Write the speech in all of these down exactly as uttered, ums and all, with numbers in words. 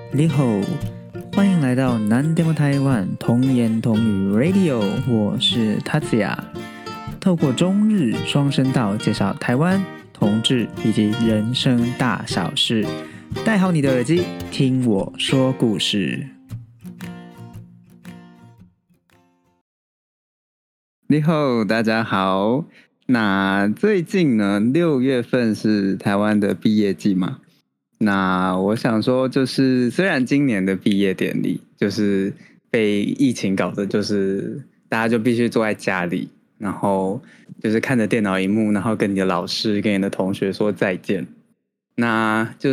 你好，欢迎来到南电台湾童言童语 Radio， 我是塔子雅。透过中日双声道介绍台湾同志以及人生大小事，戴好你的耳机，听我说故事。你好，大家好。那最近呢，六月份是台湾的毕业季嘛？那我想说，就是虽然今年的毕业典礼就是被疫情搞得，就是大家就必须坐在家里，然后就是看着电脑荧幕，然后跟你的老师、跟你的同学说再见。那就是，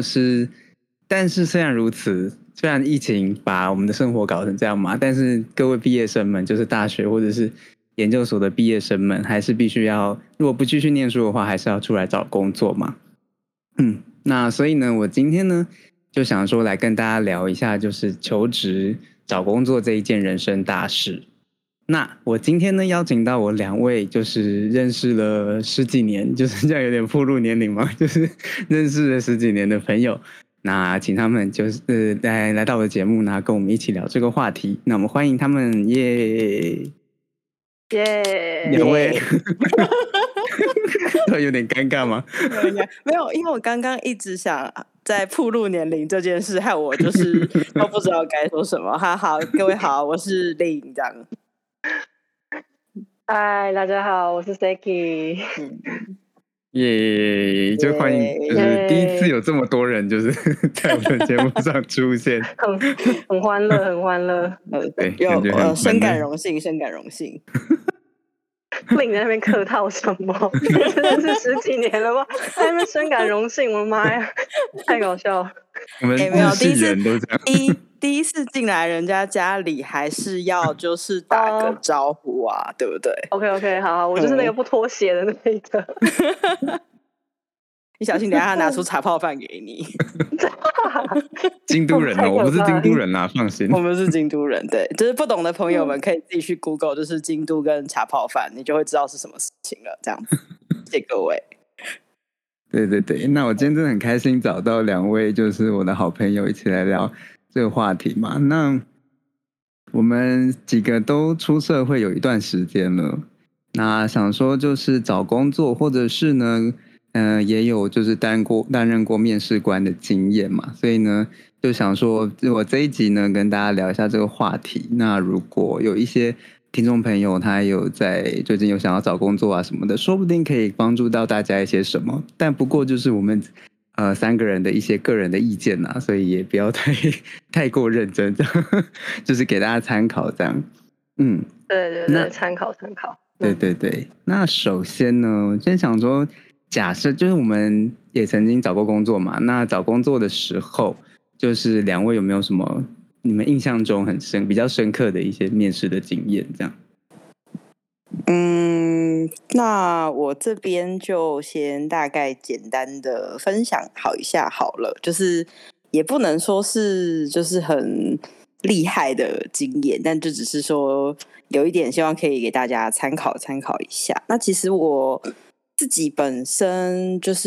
但是虽然如此，虽然疫情把我们的生活搞成这样嘛，但是各位毕业生们，就是大学或者是研究所的毕业生们，还是必须要，如果不继续念书的话，还是要出来找工作嘛。嗯。那所以呢，我今天呢就想说来跟大家聊一下，就是求职找工作这一件人生大事。那我今天呢邀请到我两位，就是认识了十几年，就是这样有点暴露年龄嘛，就是认识了十几年的朋友。那请他们就是呃来来到我的节目，那跟我们一起聊这个话题。那我们欢迎他们，耶耶！ 两位。有点尴尬吗？ 没有，因为我刚刚一直想在暴露年龄这件事，害我就是都不知道该说什么。哈好，各位好，我是令这样。 嗨，大家好，我是 Seki。 耶、yeah, 就欢迎，就是第一次有这么多人就是在我的节目上出现， 很很欢乐，很欢乐。 对， 有呃，深感荣幸，深感荣幸。 令在那边客套什么？真的是十几年了吧？在那边深感荣幸，我的妈呀，太搞笑了！ 我们日系人都这样。 第一第一次进来人家家里，还是要就是打个招呼啊， oh. 对不对 ？OK OK， 好好，我就是那个不脱鞋的那一个。 你小心，等一下他拿出茶泡饭给你。 京都人哦，我不是京都人啦，放心。 我们是京都人，对，就是不懂的朋友们可以自己去 Google， 就是京都跟茶泡饭，你就会知道是什么事情了。这样子，谢谢各位。 对对对，那我今天真的很开心找到两位，就是我的好朋友一起来聊这个话题嘛。那我们几个都出社会有一段时间了，那想说就是找工作，或者是呢。呃，也有就是担过担任过面试官的经验嘛，所以呢就想说，我这一集呢跟大家聊一下这个话题。那如果有一些听众朋友他有在最近有想要找工作啊什么的，说不定可以帮助到大家一些什么。但不过就是我们呃三个人的一些个人的意见啊，所以也不要太太过认真，这样就是给大家参考这样。嗯， 对对对，参考参考。 对对对，那首先呢，我今天想说。假设就是我们也曾经找过工作嘛，那找工作的时候，就是两位有没有什么你们印象中很深、比较深刻的一些面试的经验？这样。 嗯，那我这边就先大概简单的分享好一下好了，就是也不能说是就是很厉害的经验，但就只是说有一点希望可以给大家参考参考一下。那其实我。自己本身就是，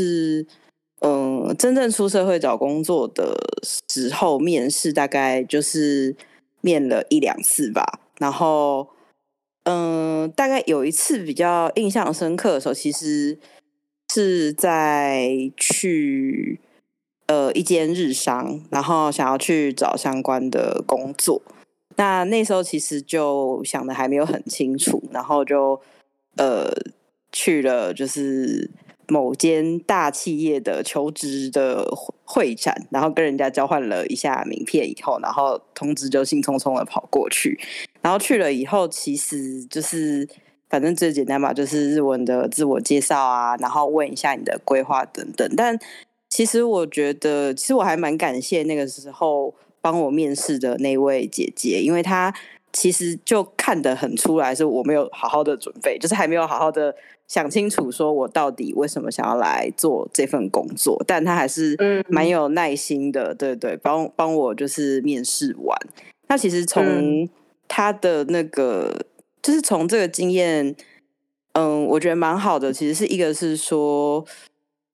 嗯、呃，真正出社会找工作的时候，面试大概就是面了一两次吧。然后，嗯、呃，大概有一次比较印象深刻的时候，其实是在去呃一间日商，然后想要去找相关的工作。那那时候其实就想的还没有很清楚，然后就呃。去了就是某间大企业的求职的会展，然后跟人家交换了一下名片以后，然后通知就兴冲冲的跑过去。然后去了以后，其实就是反正最简单吧，就是日文的自我介绍啊，然后问一下你的规划等等。但其实我觉得，其实我还蛮感谢那个时候帮我面试的那位姐姐，因为她其实就看得很出来是我没有好好的准备，就是还没有好好的想清楚说我到底为什么想要来做这份工作，但他还是蛮有耐心的，对对，帮帮我就是面试完。那其实从他的那个、嗯、就是从这个经验，嗯，我觉得蛮好的。其实是一个是说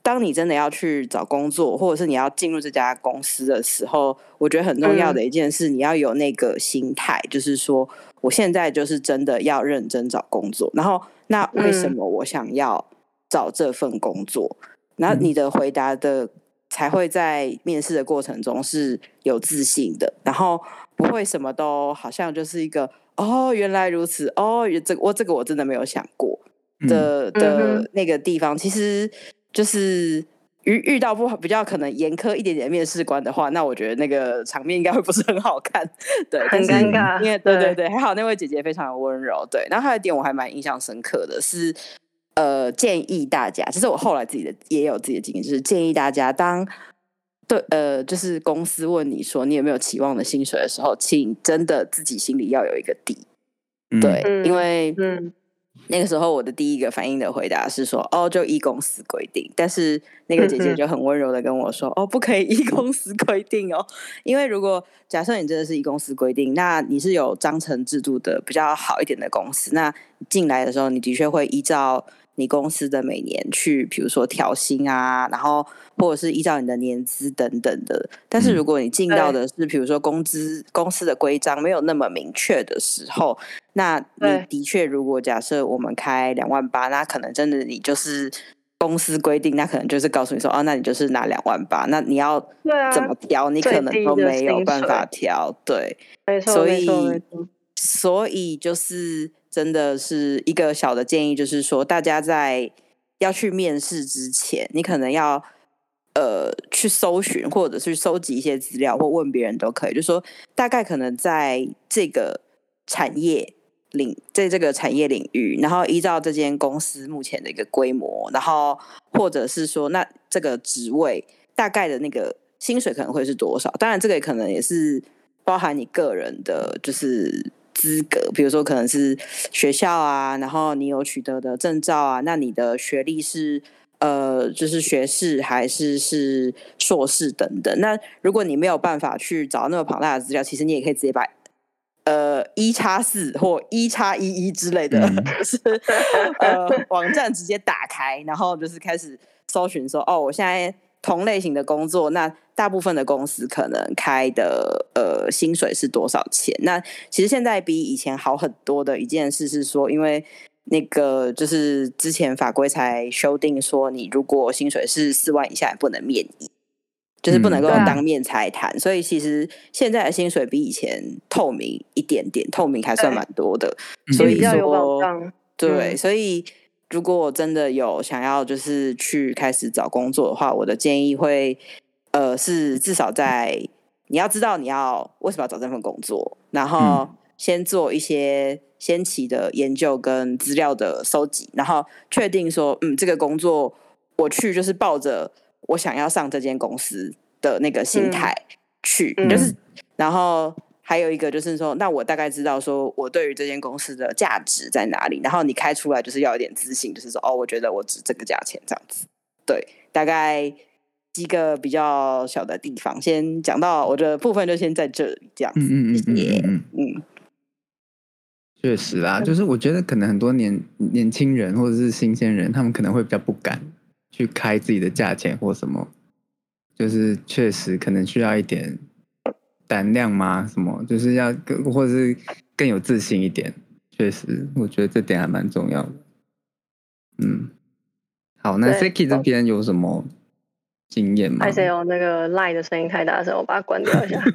当你真的要去找工作，或者是你要进入这家公司的时候，我觉得很重要的一件事，嗯、你要有那个心态，就是说，我现在就是真的要认真找工作。然后，那为什么我想要找这份工作？嗯、然后你的回答的才会在面试的过程中是有自信的，然后不会什么都好像就是一个哦，原来如此，哦，这我这个我真的没有想过。的的那个地方，其实就是遇遇到不好比较可能严苛一点点的面试官的话，那我觉得那个场面应该会不是很好看，对， 很尴尬。 因为对对对，还好那位姐姐非常的温柔，对。然后还有一点我还蛮印象深刻的是，呃，建议大家，其实我后来自己的也有自己的经验，就是建议大家当对呃，就是公司问你说你有没有期望的薪水的时候，请真的自己心里要有一个底，对，嗯、因为嗯。那个时候我的第一个反应的回答是说哦就依公司规定，但是那个姐姐就很温柔的跟我说、嗯、哦不可以依公司规定哦，因为如果假设你真的是依公司规定，那你是有章程制度的比较好一点的公司，那进来的时候你的确会依照你公司的每年去比如说调薪啊，然后或者是依照你的年资等等的，但是如果你进到的是比如说工资公司的规章没有那么明确的时候，那你的确如果假设我们开两万八，那可能真的你就是公司规定，那可能就是告诉你说哦，那你就是拿两万八，那你要怎么调、啊、你可能都没有办法调，对， 没错， 所以没错， 所以就是真的是一个小的建议，就是说大家在要去面试之前，你可能要呃去搜寻或者是收集一些资料，或问别人都可以，就是说大概可能在这个产业领在这个产业领域，然后依照这间公司目前的一个规模，然后或者是说那这个职位大概的那个薪水可能会是多少，当然这个可能也是包含你个人的就是资格，比如说可能是学校啊，然后你有取得的证照啊，那你的学历是呃就是学士还是是硕士等等，那如果你没有办法去找那么庞大的资料，其实你也可以直接把呃一叉四或一叉一一之类的、嗯、就是呃网站直接打开，然后就是开始搜寻说哦我现在同类型的工作，那大部分的公司可能开的呃薪水是多少钱，那其实现在比以前好很多的一件事是说，因为那个就是之前法规才修订说你如果薪水是四万以下也不能面议，就是不能够当面财谈、嗯啊、所以其实现在的薪水比以前透明一点点，透明还算蛮多的，所以比较有保障， 对、 嗯、 所以如果我真的有想要就是去开始找工作的话，我的建议会呃是至少在你要知道你要为什么要找这份工作，然后先做一些先期的研究跟资料的收集，然后确定说嗯这个工作我去就是抱着我想要上这间公司的那个心态去、嗯、就是然后还有一个就是说那我大概知道说我对于这间公司的价值在哪里，然后你开出来就是要有点自信，就是说哦我觉得我值这个价钱这样子，对，大概几个比较小的地方先讲到，我的部分就先在这里这样子， 嗯嗯嗯嗯嗯嗯，确实啦，就是我觉得可能很多年年轻人或者是新鲜人，他们可能会比较不敢去开自己的价钱或什么，就是确实可能需要一点胆量吗？什么就是要更或者是更有自信一点，确实我觉得这点还蛮重要的。嗯，好，那 Seki 这边有什么经验吗？ 还是有那个 Line 的声音太大声，我把它关掉一下。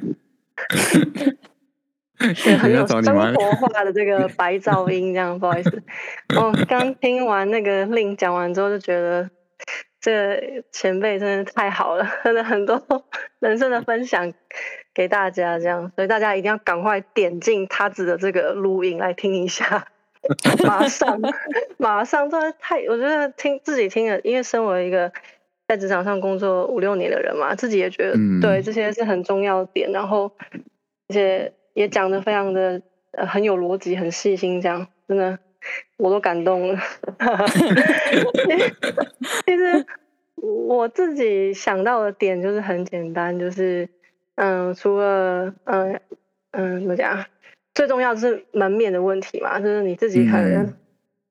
对，很有生活化的这个白噪音，这样不好意思。哦，刚听完那个令讲完之后，就觉得这个前辈真的太好了，真的很多人生的分享给大家，这样，所以大家一定要赶快点进他子的这个录音来听一下，马上马上，真的太，我觉得听自己听了，因为身为一个在职场上工作五六年的人嘛，自己也觉得、嗯、对这些是很重要的点，然后而且也讲得非常的、呃、很有逻辑，很细心，这样真的我都感动了。其实我自己想到的点就是很简单，就是嗯，除了嗯嗯怎么讲，最重要的是门面的问题嘛，就是你自己可能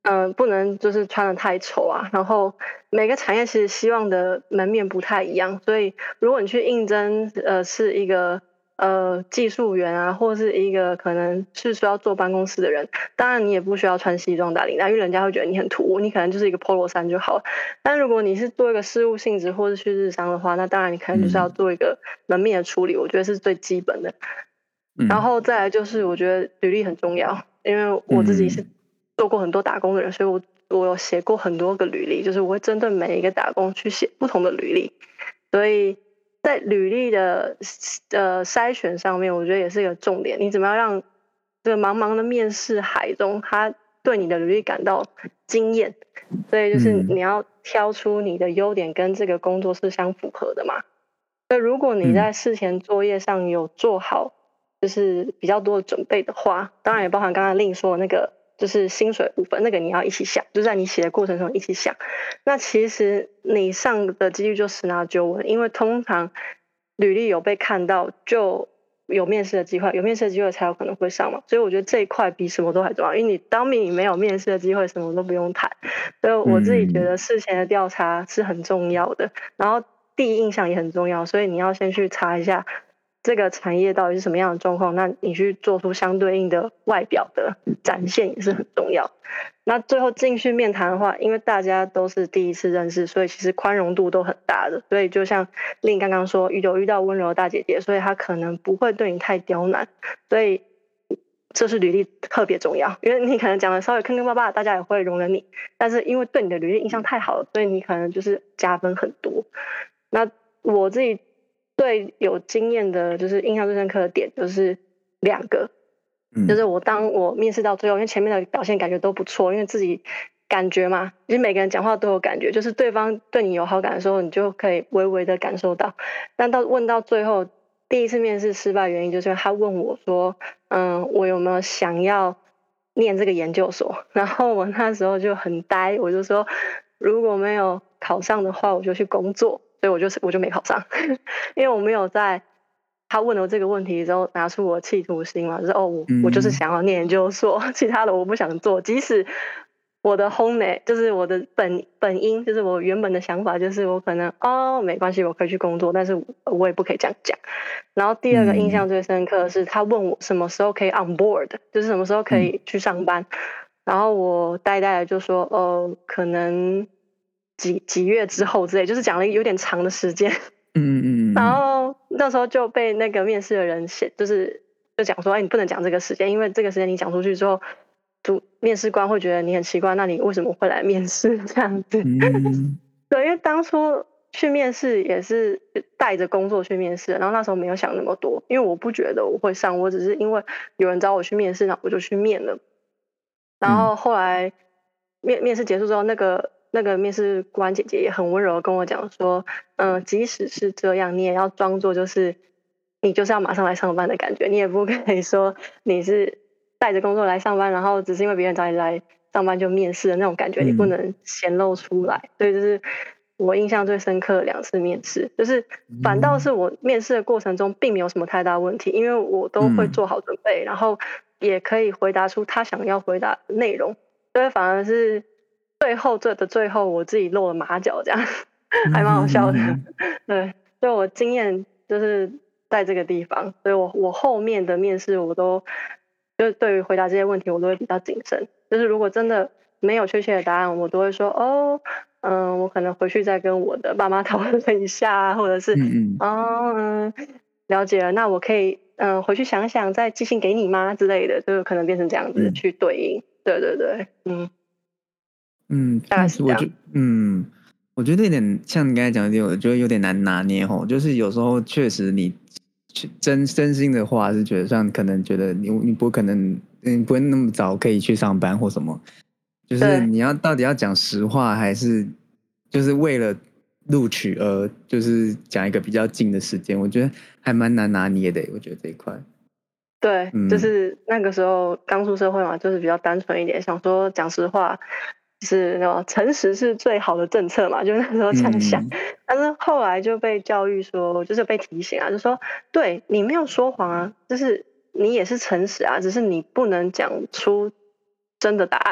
嗯、呃，不能就是穿得太丑啊。然后每个产业其实希望的门面不太一样，所以如果你去应征，呃，是一个呃技术员啊，或是一个可能是需要坐办公室的人，当然你也不需要穿西装打领带，因为人家会觉得你很突兀，你可能就是一个 polo 衫就好了。但如果你是做一个事务性质或是去日商的话，那当然你可能就是要做一个门面的处理，我觉得是最基本的。 嗯然后再来就是我觉得履历很重要，因为我自己是做过很多打工的人，所以我我有写过很多个履历，就是我会针对每一个打工去写不同的履历，所以在履历的呃筛选上面，我觉得也是一个重点。你怎么样让这个茫茫的面试海中，他对你的履历感到惊艳？所以就是你要挑出你的优点跟这个工作是相符合的嘛。所以如果你在事前作业上有做好，就是比较多的准备的话，当然也包含刚刚令说的那个。就是薪水部分，那个你要一起想，就在你写的过程中一起想。那其实你上的几率就十拿九稳，因为通常履历有被看到，就有面试的机会，有面试的机会才有可能会上嘛。所以我觉得这一块比什么都还重要，因为你当你没有面试的机会，什么都不用谈。所以我自己觉得事前的调查是很重要的，然后第一印象也很重要，所以你要先去查一下。这个产业到底是什么样的状况？那你去做出相对应的外表的展现也是很重要。那最后进去面谈的话，因为大家都是第一次认识，所以其实宽容度都很大的。所以就像令刚刚说，有遇到温柔的大姐姐，所以她可能不会对你太刁难。所以这是履历特别重要，因为你可能讲的稍微坑坑巴巴，大家也会容忍你。但是因为对你的履历印象太好了，所以你可能就是加分很多。那我自己。最有经验的就是印象最深刻的点就是两个，嗯、就是我当我面试到最后，因为前面的表现感觉都不错，因为自己感觉嘛，其实每个人讲话都有感觉，就是对方对你有好感的时候，你就可以微微的感受到。但到问到最后，第一次面试失败原因就是他问我说，嗯，我有没有想要念这个研究所？然后我那时候就很呆，我就说如果没有考上的话，我就去工作。所以我就是我就没考上，因为我没有在他问了这个问题之后拿出我的企图心嘛，就是哦我我就是想要念研究所，其他的我不想做，即使我的 home 就是我的本本因，就是我原本的想法就是我可能哦没关系我可以去工作，但是我也不可以这样讲。然后第二个印象最深刻的是他问我什么时候可以 on board， 就是什么时候可以去上班，然后我呆呆的就说哦可能。几几月之后之类，就是讲了有点长的时间， 嗯嗯嗯， 然后那时候就被那个面试的人写，就是就讲说，哎，你不能讲这个时间，因为这个时间你讲出去之后，主面试官会觉得你很奇怪，那你为什么会来面试这样子？嗯、对，因为当初去面试也是带着工作去面试，然后那时候没有想那么多，因为我不觉得我会上，我只是因为有人找我去面试，然后我就去面了，然后后来面面试结束之后，那个。那个面试官姐姐也很温柔的跟我讲说，嗯、呃，即使是这样，你也要装作就是你就是要马上来上班的感觉，你也不可以说你是带着工作来上班，然后只是因为别人找你来上班就面试的那种感觉，你不能显露出来。所以就是我印象最深刻的两次面试，就是反倒是我面试的过程中并没有什么太大问题，因为我都会做好准备，然后也可以回答出他想要回答的内容，所以反而是。最后这的最后，我自己露了马脚，这样还蛮好笑的。对，所以我经验就是在这个地方，所以我我后面的面试我都就对于回答这些问题，我都会比较谨慎。就是如果真的没有确切的答案，我都会说哦，嗯、呃，我可能回去再跟我的爸妈讨论一下，或者是嗯哦嗯了解了，那我可以嗯、呃、回去想想再寄信给你吗之类的，就可能变成这样子去对应。嗯、对对对，嗯。 嗯，但是我觉嗯，我觉得有点像你刚才讲的，我觉得有点难拿捏吼。就是有时候确实你真真心的话是觉得，像可能觉得你你不可能，嗯，不会那么早可以去上班或什么。就是你要到底要讲实话，还是就是为了录取而就是讲一个比较近的时间？我觉得还蛮难拿捏的。我觉得这一块。 对，嗯、就是那个时候刚出社会嘛，就是比较单纯一点，想说讲实话。就是那种诚实是最好的政策嘛，就那时候这样想。嗯、但是后来就被教育说，就是被提醒啊，就说对你没有说谎啊，就是你也是诚实啊，只是你不能讲出真的答案。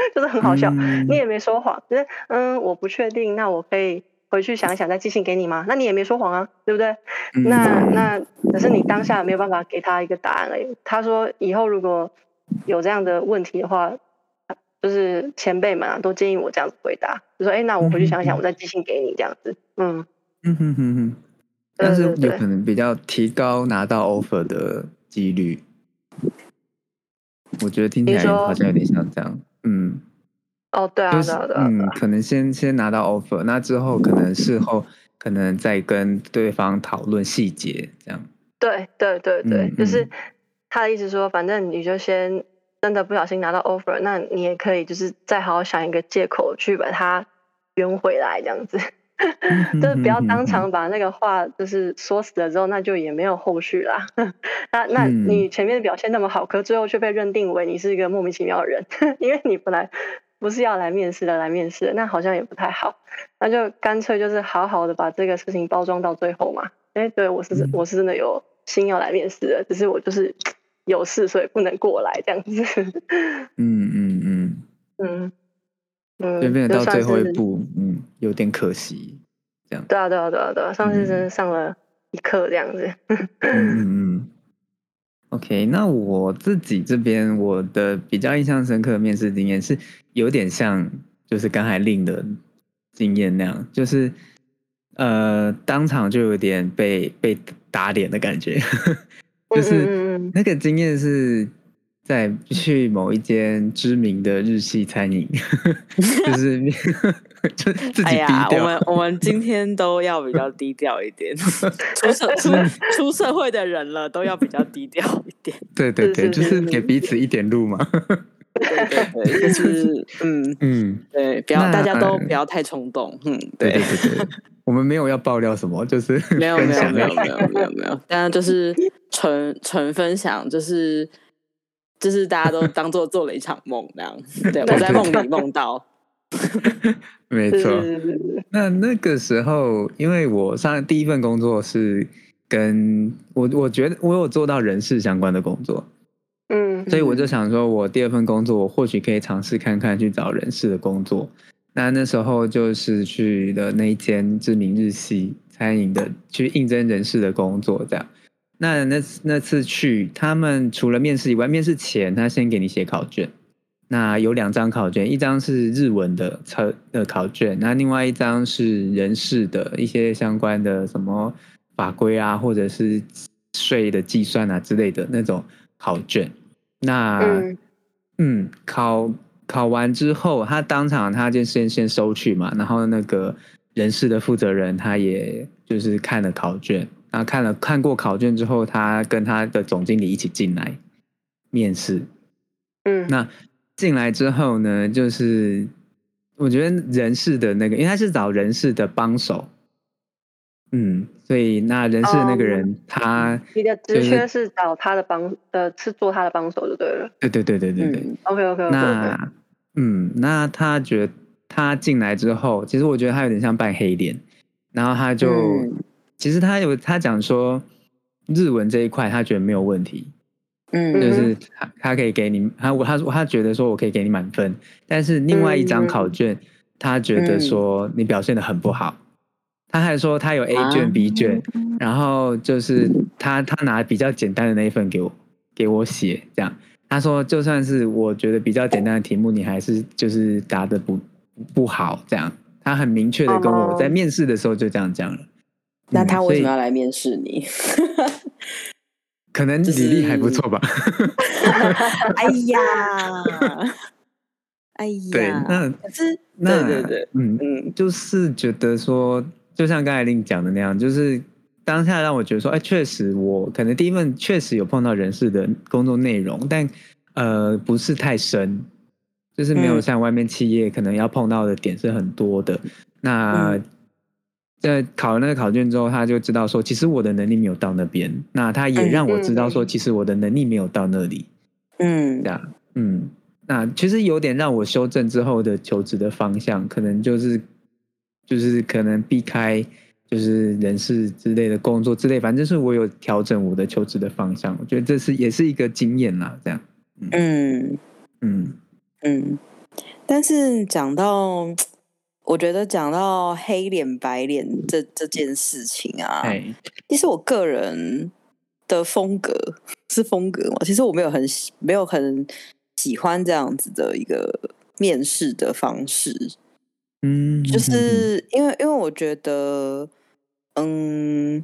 就是很好笑。 嗯你也没说谎，就是嗯，我不确定，那我可以回去想一想再寄信给你吗？那你也没说谎啊，对不对？ 嗯那那可是你当下没有办法给他一个答案而已。他说以后如果有这样的问题的话，就是前辈们啊都建议我这样子回答，就说哎，那我回去想一想，我再寄信给你这样子。嗯嗯哼哼哼，但是对对对有可能比较提高拿到 offer 的几率。我觉得听起来你说好像有点像这样，嗯， 哦，对啊就是对啊对啊对嗯， 啊， 可能先先拿到 offer，那之后可能事后可能再跟对方讨论细节，这样。 对对对对， 嗯就是嗯他的意思说，反正你就先真的不小心拿到 offer，那你也可以就是再好好想一个借口去把它圆回来，这样子。 嗯哼就是不要哼哼当场把那个话就是说死了之后，那就也没有后续啦。那那嗯你前面的表现那么好，可最后却被认定为你是一个莫名其妙的人，因为你本来不是要来面试的，来面试的，那好像也不太好。那就干脆就是好好的把这个事情包装到最后嘛。哎，对我是我是真的有心要来面试的，只是我就是有事，所以不能过来这样子。 嗯嗯嗯， 嗯嗯， 就变得到就算最后一是步，嗯，有点可惜，这样。 对啊对啊对啊对啊，上次真嗯的上了一课这样子。 嗯嗯嗯。OK，那我自己这边我的比较印象深刻的面试经验是有点像，就是刚才令的经验那样，就是呃当场就有点被被打脸的感觉，就嗯是嗯嗯嗯， 那个经验是在去某一间知名的日系餐饮，就是就自己低哎呀，我调。 们我们今天都要比较低调一点，出社出出社会的人了，都要比较低调一点。 对对对， 是是就是是是给彼此一点路嘛。 对对对，就是嗯嗯， 对，不要那大家都不要太冲动。嗯， 对对， 对对对，我们没有要爆料什么，就是没有没有分享而已。 没有没有没有没有，当然就是纯纯分享，就是就是大家都当做做了一场梦那样。对，我在梦里梦到。 是没错。 是是是， 那那个时候，因为我上第一份工作是跟我，我觉得我有做到人事相关的工作， 嗯所以我就想说，我第二份工作我或许可以尝试看看去找人事的工作。那那时候就是去的那一间知名日系餐饮的去应征人事的工作，这样。那那那次去，他们除了面试以外，面试前他先给你写考卷。那有两张考卷，一张是日文的测的考卷，那另外一张是人事的一些相关的什么法规啊，或者是税的计算啊之类的那种考卷。那嗯嗯，考考完之后，他当场他就先先收去嘛，然后那个人事的负责人他也就是看了考卷，然后看了看过考卷之后，他跟他的总经理一起进来面试。 嗯， 那进来之后呢，就是我觉得人事的那个，因为他是找人事的帮手，嗯，所以那人事的那个人， 嗯他你的就是职缺是找他的帮呃，是做他的帮手就对了。 对对对对对对， 嗯 OK OK OK OK， 那嗯，那他觉得他进来之后，其实我觉得他有点像扮黑脸，然后他就、 嗯其实他有他讲说日文这一块他觉得没有问题， 嗯就是他他可以给你他他他觉得说我可以给你满分，但是另外一张考卷、他觉得说你表现得很不好，他还说他有 A 卷、 啊 B 卷，然后就是他他拿比较简单的那一份给我给我写这样。他说就算是我觉得比较简单的题目，你还是就是答得不不好这样。他很明确的跟我在面试的时候就这样讲了。 那他为什么要嗯、 来面试你？ 可能履历还不错吧。 哎呀，哎呀， 对，那可是那对对对， 嗯嗯就是觉得说，就像刚才令讲的那样，就是当下让我觉得说，哎，确实我可能第一份确实有碰到人事的工作内容，但呃不是太深，就是没有嗯像外面企业可能要碰到的点是很多的。那嗯在考了那个考卷之后，他就知道说，其实我的能力没有到那边，那他也让我知道说，其实我的能力没有到那里， 嗯这样，嗯。那其实有点让我修正之后的求职的方向，可能就是就是可能避开就是人事之类的工作之类，反正就是我有调整我的求职的方向，我觉得这是也是一个经验啦，这样。 嗯嗯嗯， 但是讲到，我觉得讲到黑脸白脸这这件事情啊，其实我个人的风格是风格嘛，其实我没有很没有很喜欢这样子的一个面试的方式。嗯，就是因为因为我觉得，嗯，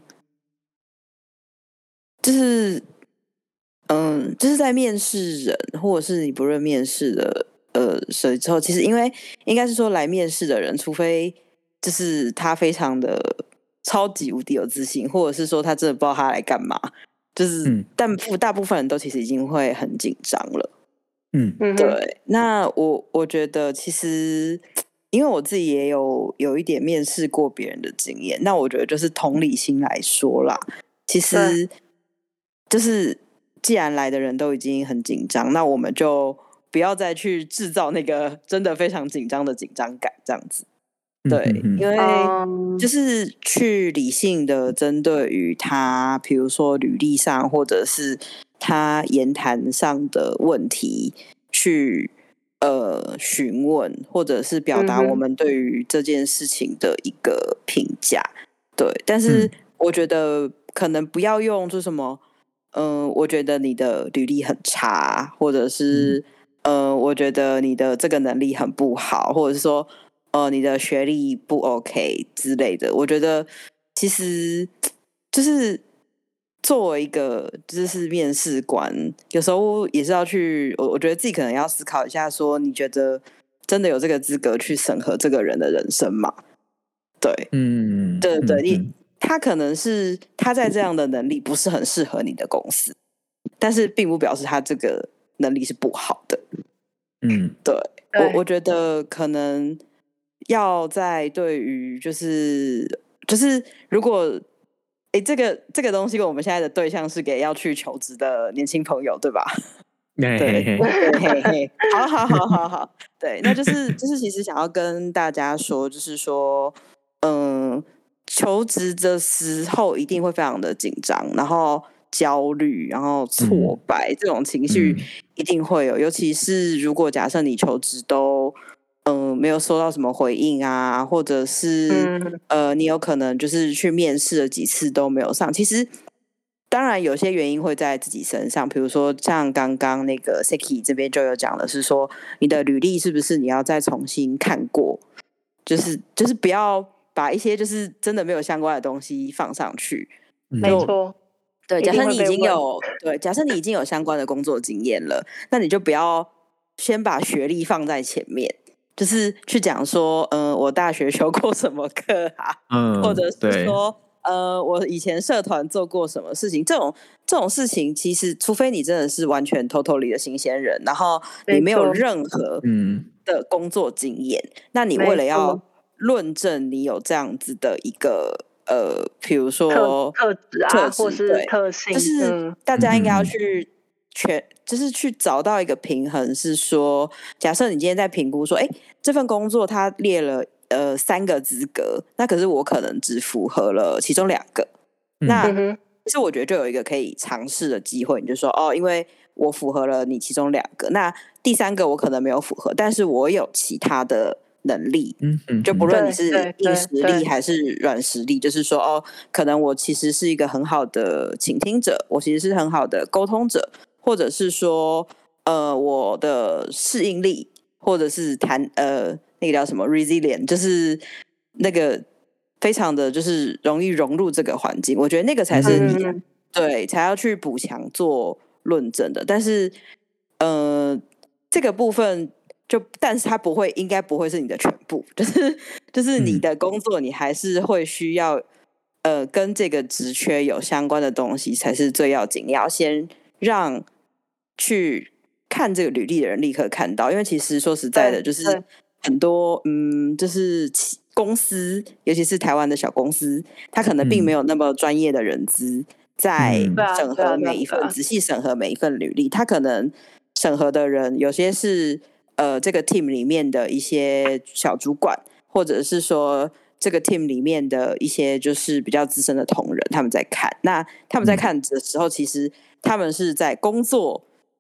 就是嗯，就是在面试人或者是你不论面试的呃时候，其实因为应该是说来面试的人，除非就是他非常的超级无敌有自信，或者是说他真的不知道他来干嘛，就是、嗯、但大部分人都其实已经会很紧张了。嗯，对。那我我觉得其实因为我自己也有有一点面试过别人的经验，那我觉得就是同理心来说啦，其实就是既然来的人都已经很紧张，那我们就不要再去制造那个真的非常紧张的紧张感，这样子。对，因为就是去理性的针对于他，比如说履历上或者是他言谈上的问题去呃询问，或者是表达我们对于这件事情的一个评价。对，但是我觉得可能不要用就什么嗯、呃，我觉得你的履历很差，或者是嗯、呃，我觉得你的这个能力很不好，或者是说呃，你的学历不 OK 之类的。我觉得其实就是作为一个就是面试官，有时候也是要去，我我觉得自己可能要思考一下，说你觉得真的有这个资格去审核这个人的人生吗？对，嗯，对对，你他可能是他在这样的能力不是很适合你的公司，但是并不表示他这个能力是不好的。嗯，对，我我觉得可能要在对于就是就是如果哎这个这个东西我们现在的对象是给要去求职的年轻朋友，对吧？对对嘿嘿，好好好好好，对，那就是就是其实想要跟大家说，就是说，嗯，求职的时候一定会非常的紧张，然后焦虑，然后挫败、嗯、这种情绪一定会有，尤其是如果假设你求职都嗯、呃、没有收到什么回应啊，或者是、嗯、呃你有可能就是去面试了几次都没有上，其实当然有些原因会在自己身上，比如说像刚刚那个 Seki 这边就有讲的是说，你的履历是不是你要再重新看过，就是就是不要把一些就是真的没有相关的东西放上去。 没错， 对，假设你已经有对，假设你已经有相关的工作经验了，那你就不要先把学历放在前面，就是去讲说，嗯、呃，我大学修过什么课啊，嗯，或者是说。呃，我以前社团做过什么事情？这种这种事情，其实除非你真的是完全 totally 的新鲜人，然后你没有任何的工作经验，那你为了要论证你有这样子的一个呃，比如说特质啊，特质或是特性， 就是大家应该要去全，就是去找到一个平衡，是说，假设你今天在评估说，哎，这份工作它列了。呃，三个资格，那可是我可能只符合了其中两个，嗯、那其实我觉得就有一个可以尝试的机会，你就说哦，因为我符合了你其中两个，那第三个我可能没有符合，但是我有其他的能力，嗯嗯，就不论你是硬实力还是软实力，就是说哦，可能我其实是一个很好的倾听者，我其实是很好的沟通者，或者是说呃，我的适应力，或者是谈呃。那个叫什么 resilient， 就是那个非常的就是容易融入这个环境，我觉得那个才是你、嗯、对才要去补强做论证的。但是呃这个部分就但是它不会应该不会是你的全部，就是就是你的工作你还是会需要呃跟这个职缺有相关的东西才是最要紧，你要先让去看这个履历的人立刻看到，因为其实说实在的就是很多嗯，就是公司，尤其是台湾的小公司，他可能并没有那么专业的人资在审核每一份，嗯、仔细审核每一份履历。他可能审核的人有些是呃这个 team 里面的一些小主管，或者是说这个 team 里面的一些就是比较资深的同仁，他们在看。那他们在看的时候，嗯、其实他们是在工作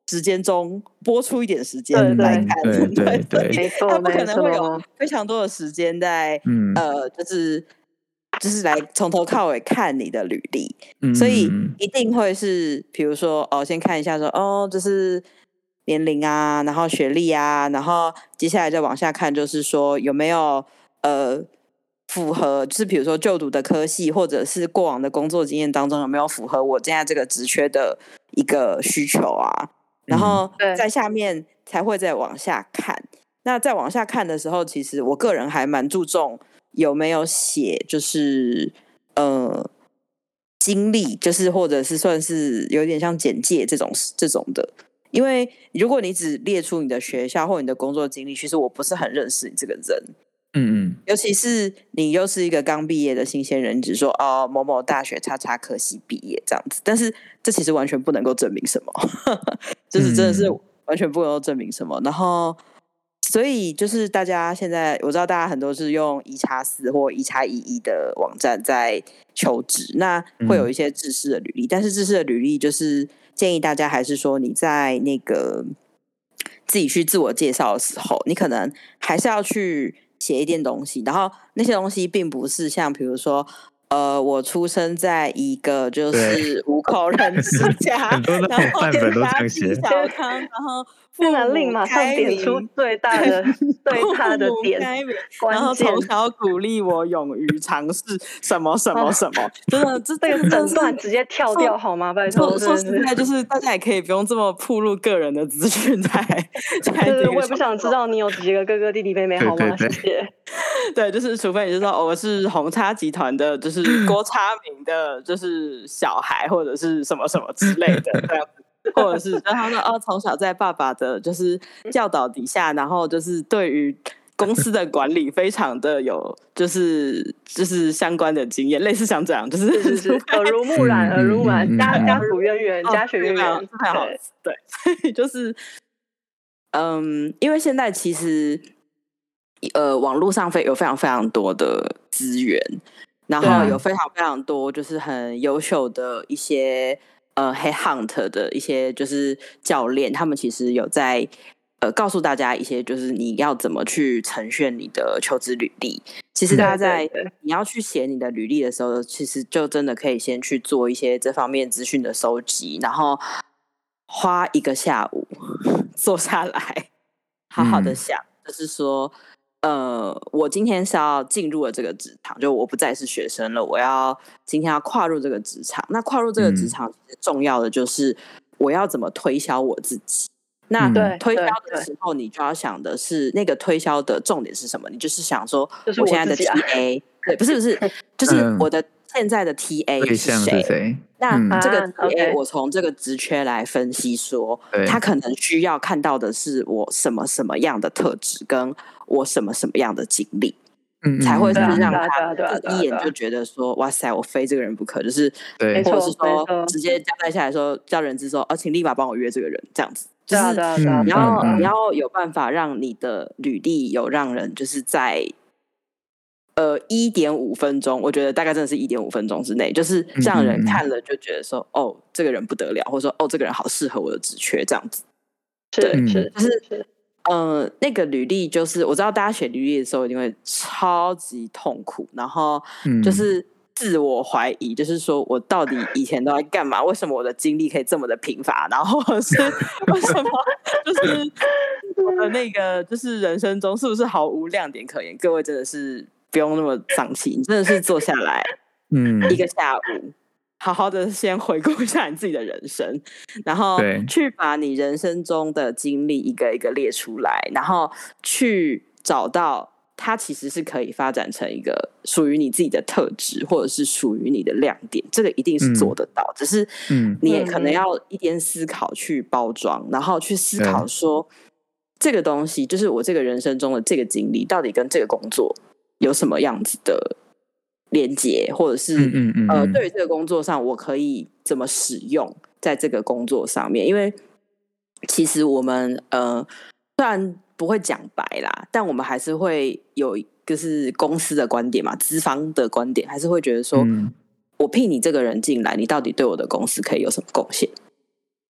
时间中拨出一点时间来看， 对对对， 没错， 他不可能会有非常多的时间在、 嗯、 呃，就是就是来从头到尾看你的履历，嗯、所以一定会是，比如说哦，先看一下说哦，就是年龄啊，然后学历啊，然后接下来再往下看，就是说有没有呃。符合就是比如说就读的科系或者是过往的工作经验当中有没有符合我现在这个职缺的一个需求啊，然后在下面才会再往下看、嗯、那在往下看的时候其实我个人还蛮注重有没有写就是呃经历，就是或者是算是有点像简介这种这种的，因为如果你只列出你的学校或你的工作经历，其实我不是很认识你这个人， 嗯嗯， 尤其是你又是一个刚毕业的新鲜人，你只说哦某某大学叉叉科系毕业这样子，但是这其实完全不能够证明什么，就是真的是完全不能够证明什么。嗯、然后，所以就是大家现在我知道大家很多是用一叉四或一叉一一的网站在求职，那会有一些制式的履历，嗯、但是制式的履历就是建议大家还是说你在那个自己去自我介绍的时候，你可能还是要去写一点东西，然后那些东西并不是像比如说呃，我出生在一个就是五口人之家， 很多的范本都这样写， 小康，然后父母令马上点出最大的最大的点， 然后从小鼓励我勇于尝试什么什么什么，哦、真的这这个整段直接跳掉好吗？拜托， 说实在就是大家也可以不用这么暴露个人的资讯在，在就是我也不想知道你有几个哥哥弟弟妹妹好吗？谢谢。 对，就是除非你是说、哦、我是红叉集团的，就是郭叉明的，就是小孩或者是什么什么之类的这样子。或者是他说哦，从小在爸爸的就是教导底下，然后就是对于公司的管理非常的有就是就是相关的经验，类似像这样，就是是是是耳濡目染，耳濡目染，家家属渊源，家学渊源， 太好了，对，所以就是嗯，因为现在其实呃网络上非有非常非常多的资源，然后有非常非常多就是很优秀的一些。呃 ，headhunt 的一些就是教练，他们其实有在呃告诉大家一些，就是你要怎么去呈现你的求职履历。其实大家在你要去写你的履历的时候，其实就真的可以先去做一些这方面资讯的收集，然后花一个下午坐下来，好好的想，嗯、就是说。呃，我今天是要进入了这个职场，就我不再是学生了，我要今天要跨入这个职场。那跨入这个职场，重要的就是我要怎么推销我自己。那推销的时候，你就要想的是那个推销的重点是什么？你就是想说，我现在的 T A，、啊、对，不是不是，就是我的现在的 T A 是谁？那这个 T A 我从这个职缺来分析说，他可能需要看到的是我什么什么样的特质，跟我什么什么样的经历，嗯、才会是让他一眼就觉得说，哇塞，我非这个人不可，就是对， 或者是说直接交代下来说，叫人资说，哦，请立马帮我约这个人，这样子，就是你要你要有办法让你的履历有让人就是在。呃，一点五分钟，我觉得大概真的是一点五分钟之内，就是让人看了就觉得说，嗯、哦，这个人不得了，或者说，哦，这个人好适合我的职缺，这样子。 对，是就是，呃，那个履历就是我知道大家写履历的时候一定会超级痛苦，然后就是自我怀疑，就是说我到底以前都在干嘛？为什么我的经历可以这么的贫乏？然后是为什么就是我的那个就是人生中是不是毫无亮点可言？各位真的是。不用那么丧气，你真的是坐下来，嗯，一个下午，好好的先回顾一下你自己的人生，然后去把你人生中的经历一个一个列出来，然后去找到它其实是可以发展成一个属于你自己的特质，或者是属于你的亮点，这个一定是做得到，嗯、只是你也可能要一边思考去包装，然后去思考说、嗯、这个东西就是我这个人生中的这个经历到底跟这个工作。有什么样子的连结，或者是、嗯嗯嗯、呃，对于这个工作上，我可以怎么使用在这个工作上面？因为其实我们呃，虽然不会讲白啦，但我们还是会有就是公司的观点嘛，资方的观点，还是会觉得说，嗯、我聘你这个人进来，你到底对我的公司可以有什么贡献？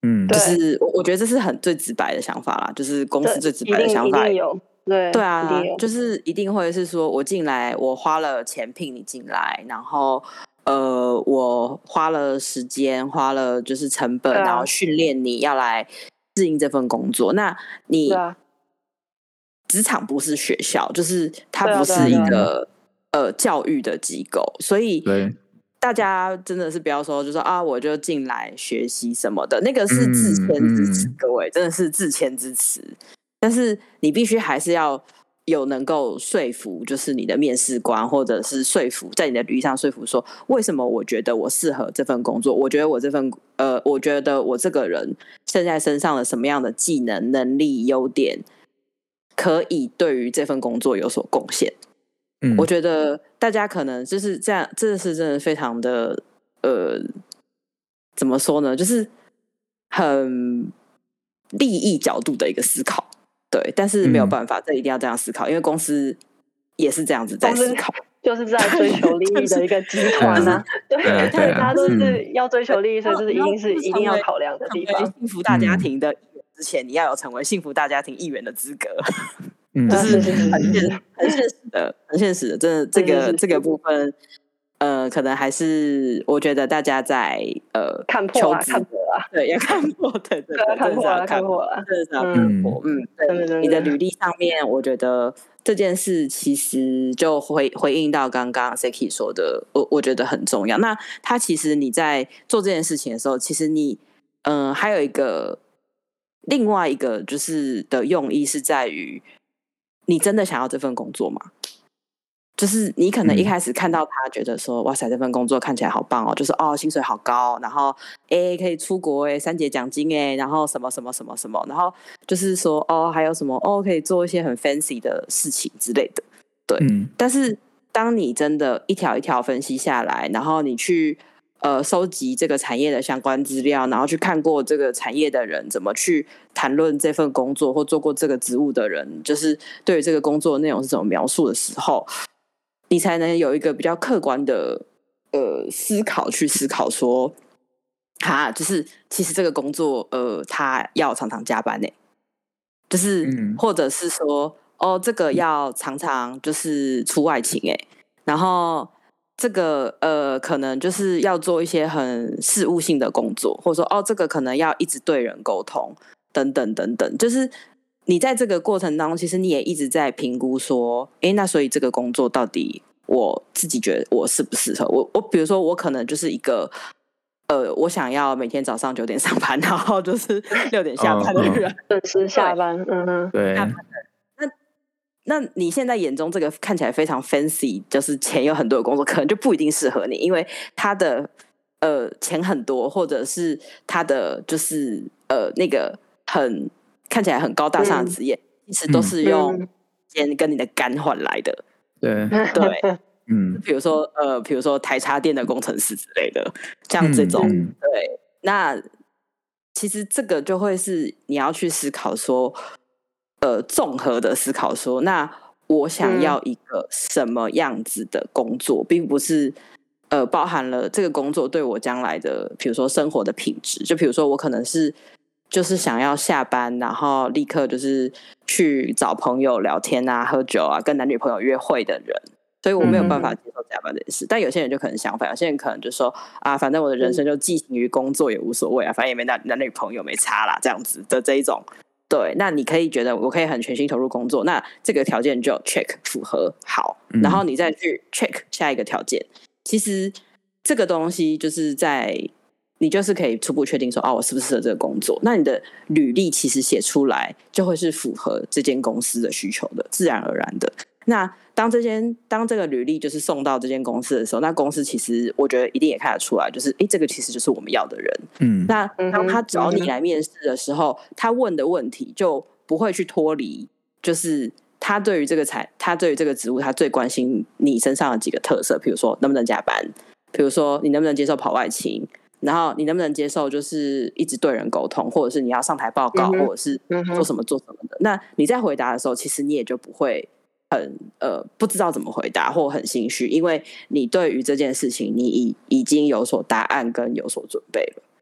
嗯， 就是我我觉得这是很最直白的想法啦，就是公司最直白的想法。 一定有，对对啊，就是一定会是说我进来，我花了钱聘你进来，然后呃，我花了时间，花了就是成本，啊、然后训练你要来适应这份工作。那你职场不是学校，就是它不是一个、啊、呃教育的机构，所以大家真的是不要说就说啊，我就进来学习什么的，那个是自谦之词，嗯、各位真的是自谦之词。但是你必须还是要有能够说服，就是你的面试官，或者是说服在你的履历上说服说，为什么我觉得我适合这份工作？我觉得我这份呃，我觉得我这个人现在身上的什么样的技能、能力、优点，可以对于这份工作有所贡献。嗯，我觉得大家可能就是这样，这是真的非常的呃，怎么说呢？就是很利益角度的一个思考。对，但是没有办法，嗯、这一定要这样思考，因为公司也是这样子在思考， 就是在追求利益的一个集团啊。对，对，大家都是要追求利益，所以这是一定是一定要考量的地方。 幸福大家庭的议员之前，你要有成为幸福大家庭议员的资格，嗯、就是很现很现实的，很现实的，真的这个这个部分。呃，可能还是我觉得大家在呃看破啊，看破啊， 对，要看破，对对对， 看破了，看破了， 真的是要看破，嗯，对，你的履历上面，我觉得这件事其实就回回应到刚刚 Seki 说的，我我觉得很重要。那他其实你在做这件事情的时候，其实你嗯、呃、还有一个另外一个就是的用意是在于，你真的想要这份工作吗？就是你可能一开始看到他，觉得说、嗯、哇塞，这份工作看起来好棒哦，就是哦薪水好高，然后哎可以出国哎，三节奖金哎，然后什么什么什么什么，然后就是说哦还有什么哦可以做一些很 fancy 的事情之类的，对。嗯、但是当你真的一条一条分析下来，然后你去呃收集这个产业的相关资料，然后去看过这个产业的人怎么去谈论这份工作，或做过这个职务的人，就是对于这个工作的内容是怎么描述的时候。你才能有一个比较客观的呃思考，去思考说，哈，就是其实这个工作呃，他要常常加班呢，就是、嗯、或者是说，哦，这个要常常就是出外勤哎，然后这个呃，可能就是要做一些很事务性的工作，或者说，哦，这个可能要一直对人沟通，等等等等，就是。你在这个过程当中，其实你也一直在评估说，哎，那所以这个工作到底我自己觉得我适不适合？我我比如说我可能就是一个，呃，我想要每天早上九点上班，然后就是六点下班的人， 准时下班，嗯哼， 对。 那那你现在眼中这个看起来非常 fancy， 就是钱有很多的工作，可能就不一定适合你，因为他的呃钱很多，或者是他的就是呃那个很。看起来很高大上的职业，嗯、其实都是用钱跟你的肝换来的。 对对， 嗯， 比如说呃，比如说台插电的工程师之类的，像这种，嗯、对，那其实这个就会是你要去思考说，呃，综合的思考说，那我想要一个什么样子的工作，嗯、并不是呃包含了这个工作对我将来的，比如说生活的品质，就比如说我可能是。就是想要下班，然后立刻就是去找朋友聊天啊、喝酒啊、跟男女朋友约会的人，所以我没有办法接受加班这件事。嗯、但有些人就可能相反，有些人可能就说啊，反正我的人生就寄情于工作也无所谓啊，反正也没男男女朋友没差啦，这样子的这一种。对，那你可以觉得我可以很全心投入工作，那这个条件就 check 符合好，然后你再去 check 下一个条件。其实这个东西就是在。你就是可以初步确定说，哦，我适不适合这个工作？那你的履历其实写出来就会是符合这间公司的需求的，自然而然的。那当这间当这个履历就是送到这间公司的时候，那公司其实我觉得一定也看得出来，就是哎，这个其实就是我们要的人。嗯，那当他找你来面试的时候，他问的问题就不会去脱离，就是他对于这个才，他对于这个职务，他最关心你身上的几个特色，比如说能不能加班，比如说你能不能接受跑外勤。然后你能不能接受就是一直对人沟通，或者是你要上台报告，嗯、或者是做什么做什么的？那你在回答的时候，其实你也就不会很呃不知道怎么回答，或很心虚，因为你对于这件事情你已已经有所答案跟有所准备了。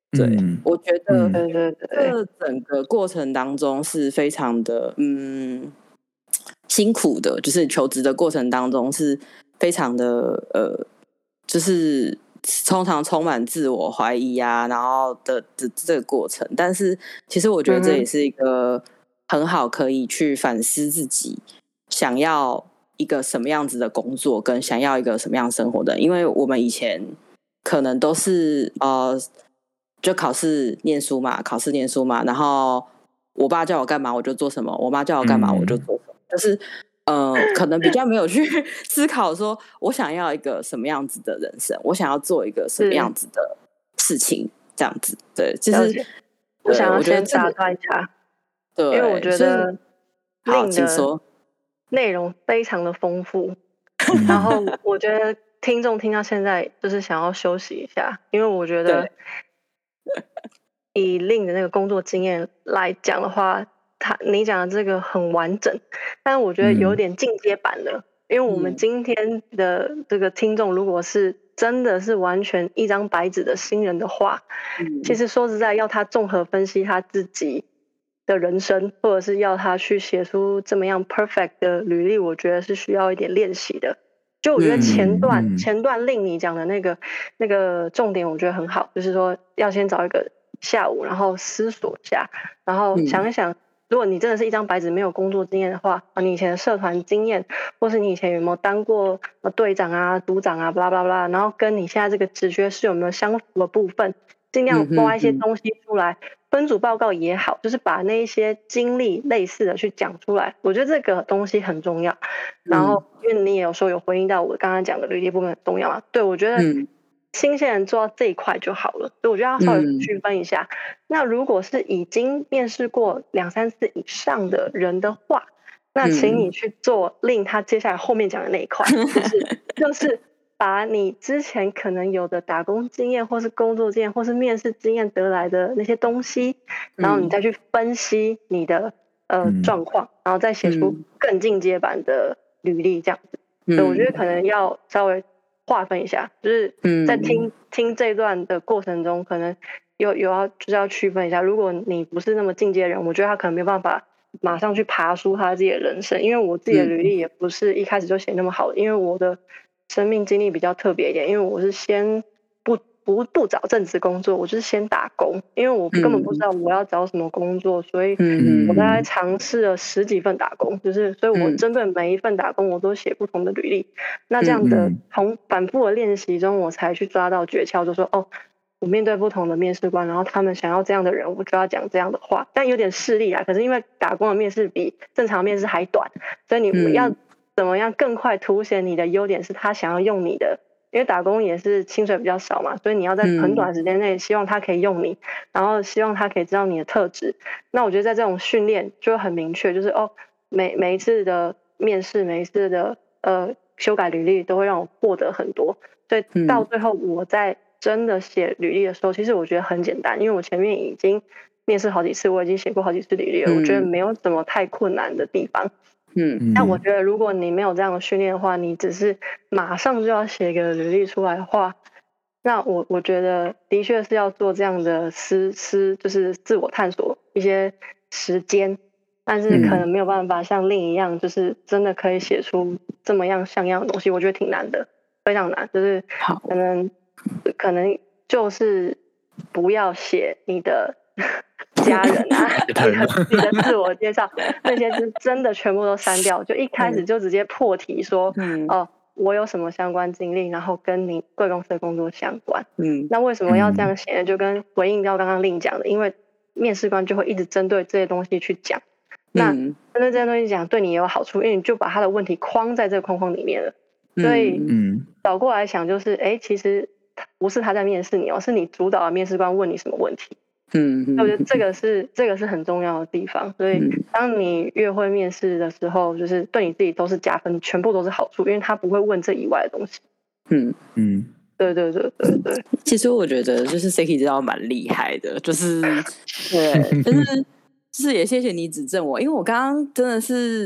对， 嗯我觉得对对对， 这整个过程当中是非常的嗯辛苦的，就是求职的过程当中是非常的呃，就是通常充满自我怀疑啊，然后的的这个过程。但是其实我觉得这也是一个很好可以去反思自己想要一个什么样子的工作，跟想要一个什么样的生活的，因为我们以前可能都是呃。就考试念书嘛，考试念书嘛，然后我爸叫我干嘛我就做什么，我妈叫我干嘛我就做什么，嗯、就是呃，可能比较没有去思考说我想要一个什么样子的人生，我想要做一个什么样子的事情，这样子，对，就是我想要先打断一下， 对， 因为我觉得令的内容非常的丰富，然后我觉得听众听到现在就是想要休息一下，因为我觉得。以令的那个工作经验来讲的话，他你讲的这个很完整，但我觉得有点进阶版了。嗯、因为我们今天的这个听众，如果是真的是完全一张白纸的新人的话，嗯、其实说实在，要他综合分析他自己的人生，或者是要他去写出这么样 perfect 的履历，我觉得是需要一点练习的。就我觉得前段、嗯、前段令你讲的那个那个重点，我觉得很好，就是说要先找一个下午，然后思索一下，然后想一想，嗯、如果你真的是一张白纸没有工作经验的话，你以前的社团经验，或是你以前有没有当过队长啊、组长啊，巴拉巴拉，然后跟你现在这个职缺是有没有相符的部分，尽量挖一些东西出来。嗯嗯嗯分组报告也好，就是把那一些经历类似的去讲出来，我觉得这个东西很重要。然后，因为你也有说有回应到我刚刚讲的履历部分很重要嘛，对，我觉得新鲜人做到这一块就好了，所以我觉得要稍微区分一下。嗯、那如果是已经面试过两三次以上的人的话，那请你去做令他接下来后面讲的那一块，就是就是。把你之前可能有的打工经验，或是工作经验，或是面试经验得来的那些东西，然后你再去分析你的呃状况，然后再写出更进阶版的履历，这样子。所以我觉得可能要稍微划分一下，就是在听听这段的过程中，可能有有要就是要区分一下。如果你不是那么进阶的人，我觉得他可能没有办法马上去爬出他自己的人生，因为我自己的履历也不是一开始就写那么好的，因为我的。生命经历比较特别一点，因为我是先不不不找正职工作，我就是先打工，因为我根本不知道我要找什么工作，所以我大概尝试了十几份打工，就是所以我针对每一份打工我都写不同的履历，那这样的从反复的练习中，我才去抓到诀窍，就说哦，我面对不同的面试官，然后他们想要这样的人，我就要讲这样的话，但有点势利啊，可是因为打工的面试比正常面试还短，所以你们要。怎么样更快凸显你的优点是他想要用你的，因为打工也是薪水比较少嘛，所以你要在很短时间内希望他可以用你，嗯、然后希望他可以知道你的特质。那我觉得在这种训练就会很明确，就是哦，每每一次的面试，每一次的呃修改履历都会让我获得很多，所以到最后我在真的写履历的时候，其实我觉得很简单，因为我前面已经面试好几次，我已经写过好几次履历了，嗯、我觉得没有什么太困难的地方。嗯，但我觉得如果你没有这样的训练的话，你只是马上就要写一个履历出来的话，那我我觉得的确是要做这样的思思，就是自我探索一些时间，但是可能没有办法像令一样，就是真的可以写出这么样像样的东西，我觉得挺难的，非常难，就是可能可能就是不要写你的。家人啊，你的你的自我介绍那些是真的全部都删掉，就一开始就直接破题说，嗯、哦，我有什么相关经历，然后跟你贵公司的工作相关。嗯，那为什么要这样写呢？就跟回应到刚刚令讲的，因为面试官就会一直针对这些东西去讲，那针对这些东西讲对你也有好处，因为你就把他的问题框在这个框框里面了。所以，嗯，倒过来想就是，哎，其实不是他在面试你哦，是你主导的面试官问你什么问题。嗯，我觉得这个是这个是很重要的地方，所以当你越会面试的时候，就是对你自己都是加分，全部都是好处，因为他不会问这以外的东西。嗯嗯，对对对对对。 其实我觉得就是 Seki 知道蛮厉害的，就是对，就是就是也谢谢你指正我，因为我刚刚真的是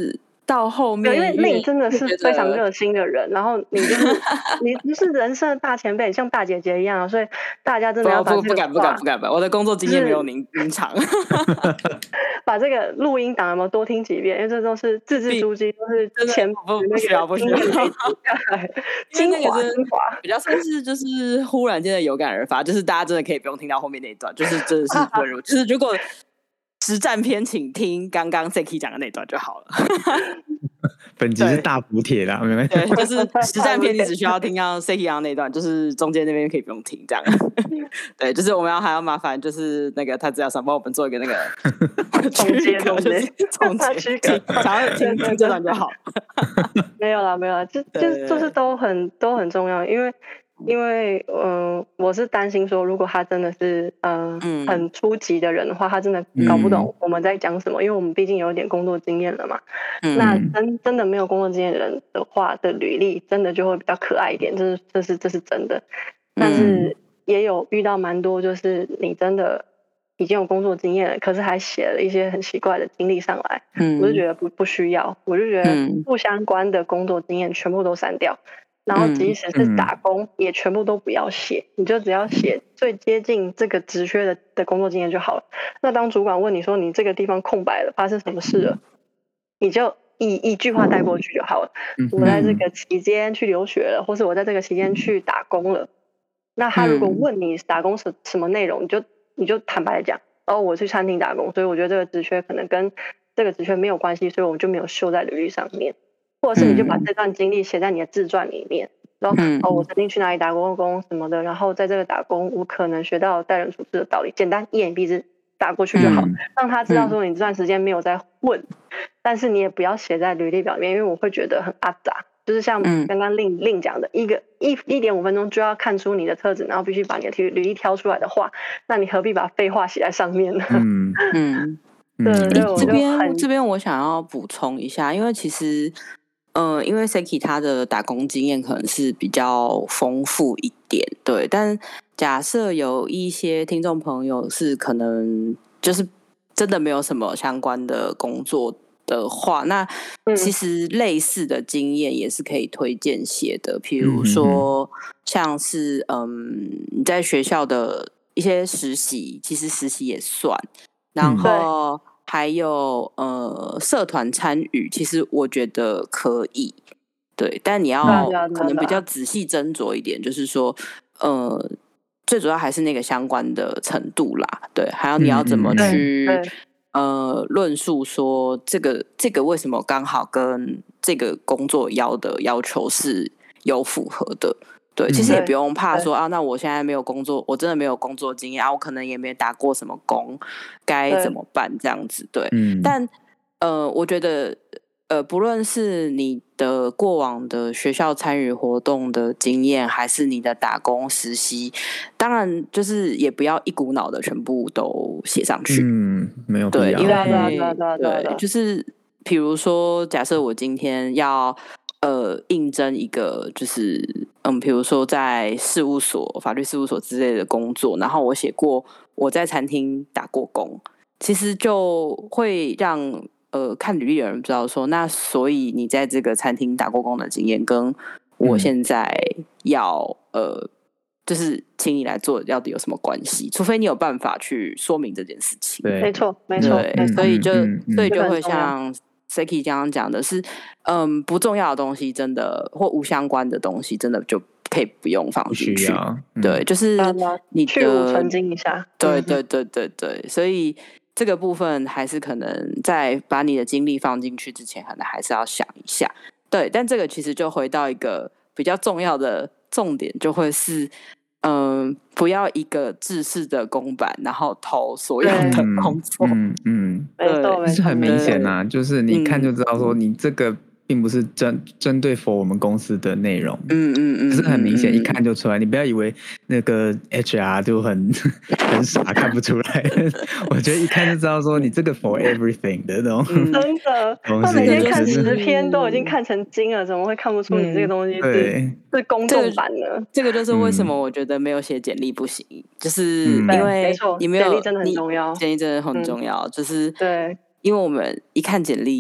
到后面， 因为令真的是非常热心的人，然后你就是你不是人生的大前辈，像大姐姐一样，所以大家真的要把这个不敢不敢不敢不敢，我的工作经验没有您您长， 把这个录音档有没有多听几遍？因为这都是字字珠玑，都是前不不需要不需要， 精华精华， 比较算是就是忽然间的有感而发，就是大家真的可以不用听到后面那一段，就是真的是润入，就是如果实战篇，请听刚刚 Seki 讲的那段就好了。 本集是大补帖啦，没关系。 对，就是实战篇，你只需要听到 Seki 讲的那段，就是中间那边可以不用听，这样。对，就是我们要还要麻烦，就是那个他资料上帮我们做一个那个总结，总结， 总结，想要听听这段就好。 没有啦，没有啦，就就就是都很都很重要，因为。因为嗯、呃，我是担心说，如果他真的是呃、嗯、很初级的人的话，他真的搞不懂我们在讲什么，嗯、因为我们毕竟有一点工作经验了嘛。嗯、那真真的没有工作经验的人的话的履历，真的就会比较可爱一点，这是这是这是真的。但是也有遇到蛮多，就是你真的已经有工作经验了，可是还写了一些很奇怪的经历上来，嗯、我就觉得不不需要，我就觉得不相关的工作经验全部都删掉。然后即使是打工、嗯、也全部都不要写，你就只要写最接近这个职缺 的, 的工作经验就好了。那当主管问你说你这个地方空白了，发生什么事了，你就一一句话带过去就好了。嗯、我在这个期间去留学了，或是我在这个期间去打工了。那他如果问你打工是什么内容，你就你就坦白讲，哦，我去餐厅打工，所以我觉得这个职缺可能跟这个职缺没有关系，所以我就没有秀在履历上面。或者是你就把这段经历写在你的自传里面，然后、嗯、哦，我曾经去哪里打过工什么的，然后在这个打工我可能学到待人处事的道理，简单一言蔽之打过去就好，嗯、让他知道说你这段时间没有在混，嗯、但是你也不要写在履历表里面，因为我会觉得很阿杂，就是像刚刚令令讲的，一个一一点五分钟就要看出你的特质，然后必须把你的履历挑出来的话，那你何必把废话写在上面呢？嗯嗯，对， 嗯、这边这边我想要补充一下，因为其实。嗯，因为 Seki 他的打工经验可能是比较丰富一点，对。但假设有一些听众朋友是可能就是真的没有什么相关的工作的话，那其实类似的经验也是可以推荐写的，比如说像是嗯你在学校的一些实习，其实实习也算，然后。嗯还有呃，社团参与，其实我觉得可以，对，但你要可能比较仔细斟酌一点，就是说，呃，最主要还是那个相关的程度啦，对，还有你要怎么去、嗯、呃论述说这个这个为什么刚好跟这个工作要的要求是有符合的。对，其实也不用怕说、嗯、啊，那我现在没有工作，我真的没有工作经验啊，我可能也没打过什么工，该怎么办？这样子，对。嗯、但呃，我觉得呃，不论是你的过往的学校参与活动的经验，还是你的打工实习，当然就是也不要一股脑的全部都写上去。 嗯，没有必要。 对，因为对，就是比如说，假设我今天要。呃，应征一个就是嗯，比如说在事务所、法律事务所之类的工作，然后我写过我在餐厅打过工，其实就会让呃看履历的人知道说，那所以你在这个餐厅打过工的经验，跟我现在要、嗯、呃，就是请你来做，到底有什么关系？除非你有办法去说明这件事情。 对，没错，没错， 对，所以就、嗯嗯、所以就会像。Seki 刚刚讲的是，嗯，不重要的东西真的或无相关的东西，真的就可以不用放进去。嗯、对，就是你的去无存精一下。 对对对对对，所以这个部分还是可能在把你的精力放进去之前，可能还是要想一下。对，但这个其实就回到一个比较重要的重点，就会是。嗯，不要一个制式的公版，然后投所有的工作。 嗯嗯，对，是很明显啊，就是你看就知道说你这个并不是针针对 for 我们公司的内容。嗯嗯嗯，可是很明显，一看就出来。你不要以为那个 H R 就很很傻看不出来，我觉得一看就知道说你这个 for everything 的那种。 真的，他每天看十篇都已经看成精了，怎么会看不出你这个东西是？是公众版的、 这个，这个就是为什么我觉得没有写简历不行，嗯、就是因为你没有简历真的很重要， 简历真的很重要，嗯、就是对， 因为我们一看简历，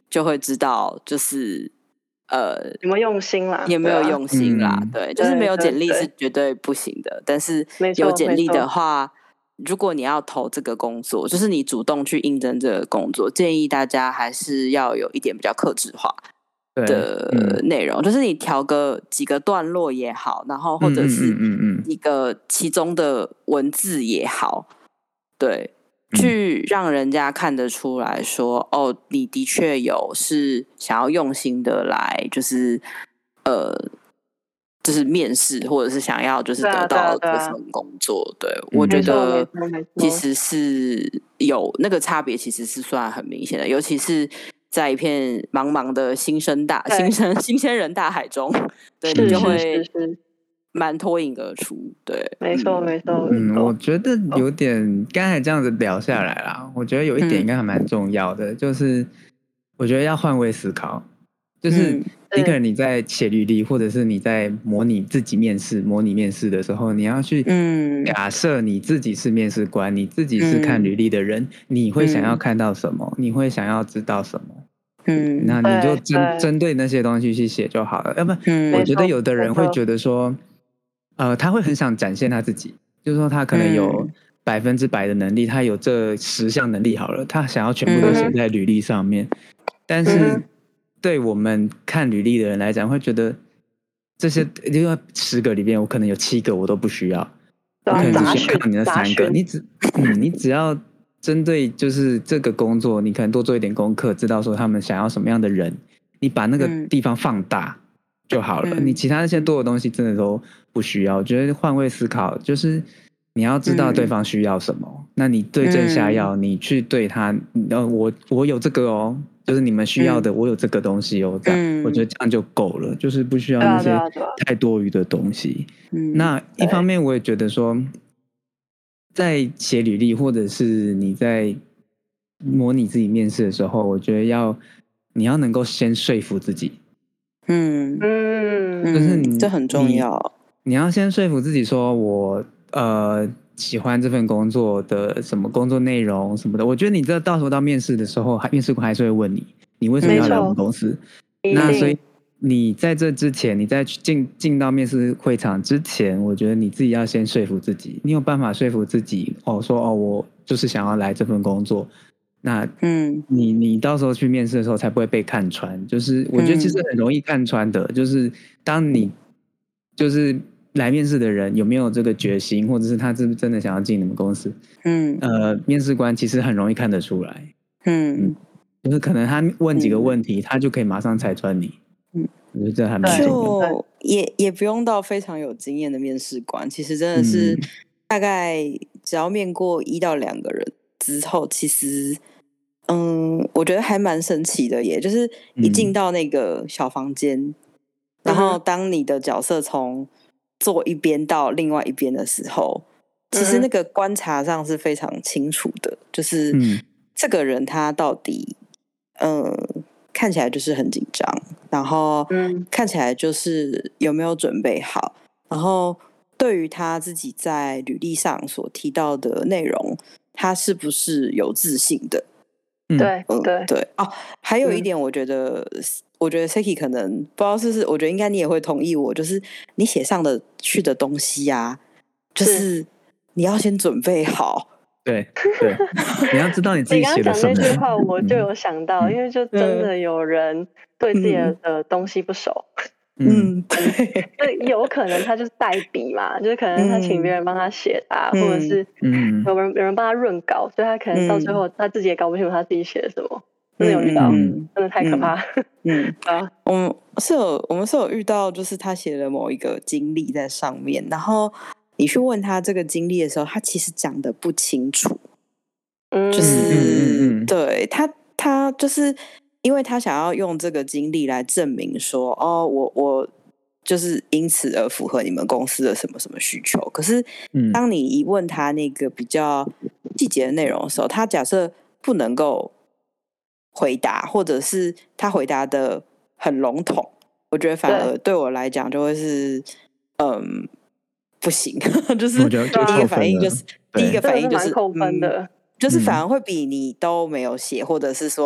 就会知道就是呃有没有用心啦， 有没有用心啦， 嗯、 对，就是没有简历是绝对不行的，但是有简历的话，如果你要投这个工作，就是你主动去应征这个工作，建议大家还是要有一点比较客制化的内容，嗯、就是你调个几个段落也好，然后或者是一个其中的文字也好，对。去让人家看得出来说，哦，你的确有是想要用心的来，就是呃，就是面试，或者是想要就是得到这份工作。对, 对, 对，我觉得其实是有那个差别，其实是算很明显的，尤其是在一片茫茫的新生大新生新鲜人大海中，对，你就会蛮脱颖而出，对， 没错没错。 嗯，我觉得有点刚才这样子聊下来啦，我觉得有一点应该还蛮重要的，嗯、就是我觉得要换位思考，就是你可能你在写履历，或者是你在模拟自己面试、模拟面试的时候，你要去假设你自己是面试官，你自己是看履历的人，嗯、你会想要看到什么？你会想要知道什么？嗯，那你就针针对那些东西去写就好了。要不然，嗯、我觉得有的人会觉得说。呃，他会很想展现他自己，就是说他可能有百分之百的能力，嗯、他有这十项能力好了，他想要全部都写在履历上面。嗯、但是对我们看履历的人来讲，会觉得这些因为十个里面，我可能有七个我都不需要，我可能只需要看你那三个。你只嗯，你只要针对就是这个工作，你可能多做一点功课，知道说他们想要什么样的人，你把那个地方放大。嗯就好了，你其他那些多的东西真的都不需要。我觉得换位思考就是你要知道对方需要什么，嗯、那你对症下药，嗯、你去对他，呃，我我有这个哦，就是你们需要的，嗯、我有这个东西哦，这样，嗯、我觉得这样就够了，就是不需要那些太多余的东西。嗯、那一方面我也觉得说，在写履历或者是你在模拟自己面试的时候，我觉得要你要能够先说服自己。 嗯嗯， 就是你这很重要。 你, 你要先说服自己说我，我呃喜欢这份工作的什么工作内容什么的。我觉得你这到时候到面试的时候，面试官还是会问你，你为什么要来我们公司？那所以你在这之前，你在进进到面试会场之前，我觉得你自己要先说服自己，你有办法说服自己哦，说哦，我就是想要来这份工作。那嗯，你你到时候去面试的时候才不会被看穿。就是我觉得其实很容易看穿的，嗯、就是当你就是来面试的人有没有这个决心，或者是他是不是真的想要进你们公司，嗯，呃，面试官其实很容易看得出来，嗯，嗯就是可能他问几个问题，嗯、他就可以马上拆穿你，嗯，我觉得这还蛮重要的。 就也也不用到非常有经验的面试官，其实真的是大概只要面过一到两个人之后，其实。嗯，我觉得还蛮神奇的耶，就是一进到那个小房间，嗯、然后当你的角色从坐一边到另外一边的时候，嗯、其实那个观察上是非常清楚的，就是这个人他到底，嗯，看起来就是很紧张，然后看起来就是有没有准备好，然后对于他自己在履历上所提到的内容，他是不是有自信的？ 嗯、对对对哦，还有一点，我觉得，嗯、我觉得 Seki 可能不知道是不是，我觉得应该你也会同意我，就是你写上的去的东西啊，就是你要先准备好。 对对，你要知道你自己写的什么。 你刚刚讲那句话，我就有想到，嗯、因为就真的有人对自己的、嗯、东西不熟。 嗯，对， 就有可能他就是代笔嘛，就是可能他请别人帮他写啊，嗯、或者是有人有人帮他润稿，所以他可能到最后他自己也搞不清楚他自己写的什么。真的有遇到，嗯、真的太可怕。 嗯，啊，我们是有我们是有遇到，就是他写了某一个经历在上面，然后你去问他这个经历的时候，他其实讲得不清楚，嗯、就是、嗯嗯、对他他就是。因为他想要用这个经历来证明说，哦，我我就是因此而符合你们公司的什么什么需求。可是，当你一问他那个比较细节的内容的时候，他假设不能够回答，或者是他回答的很笼统，我觉得反而对我来讲就会是，嗯，不行，就是第一个反应就是第一个反应就是扣分的。 嗯就是反而会比你都没有写，或者是说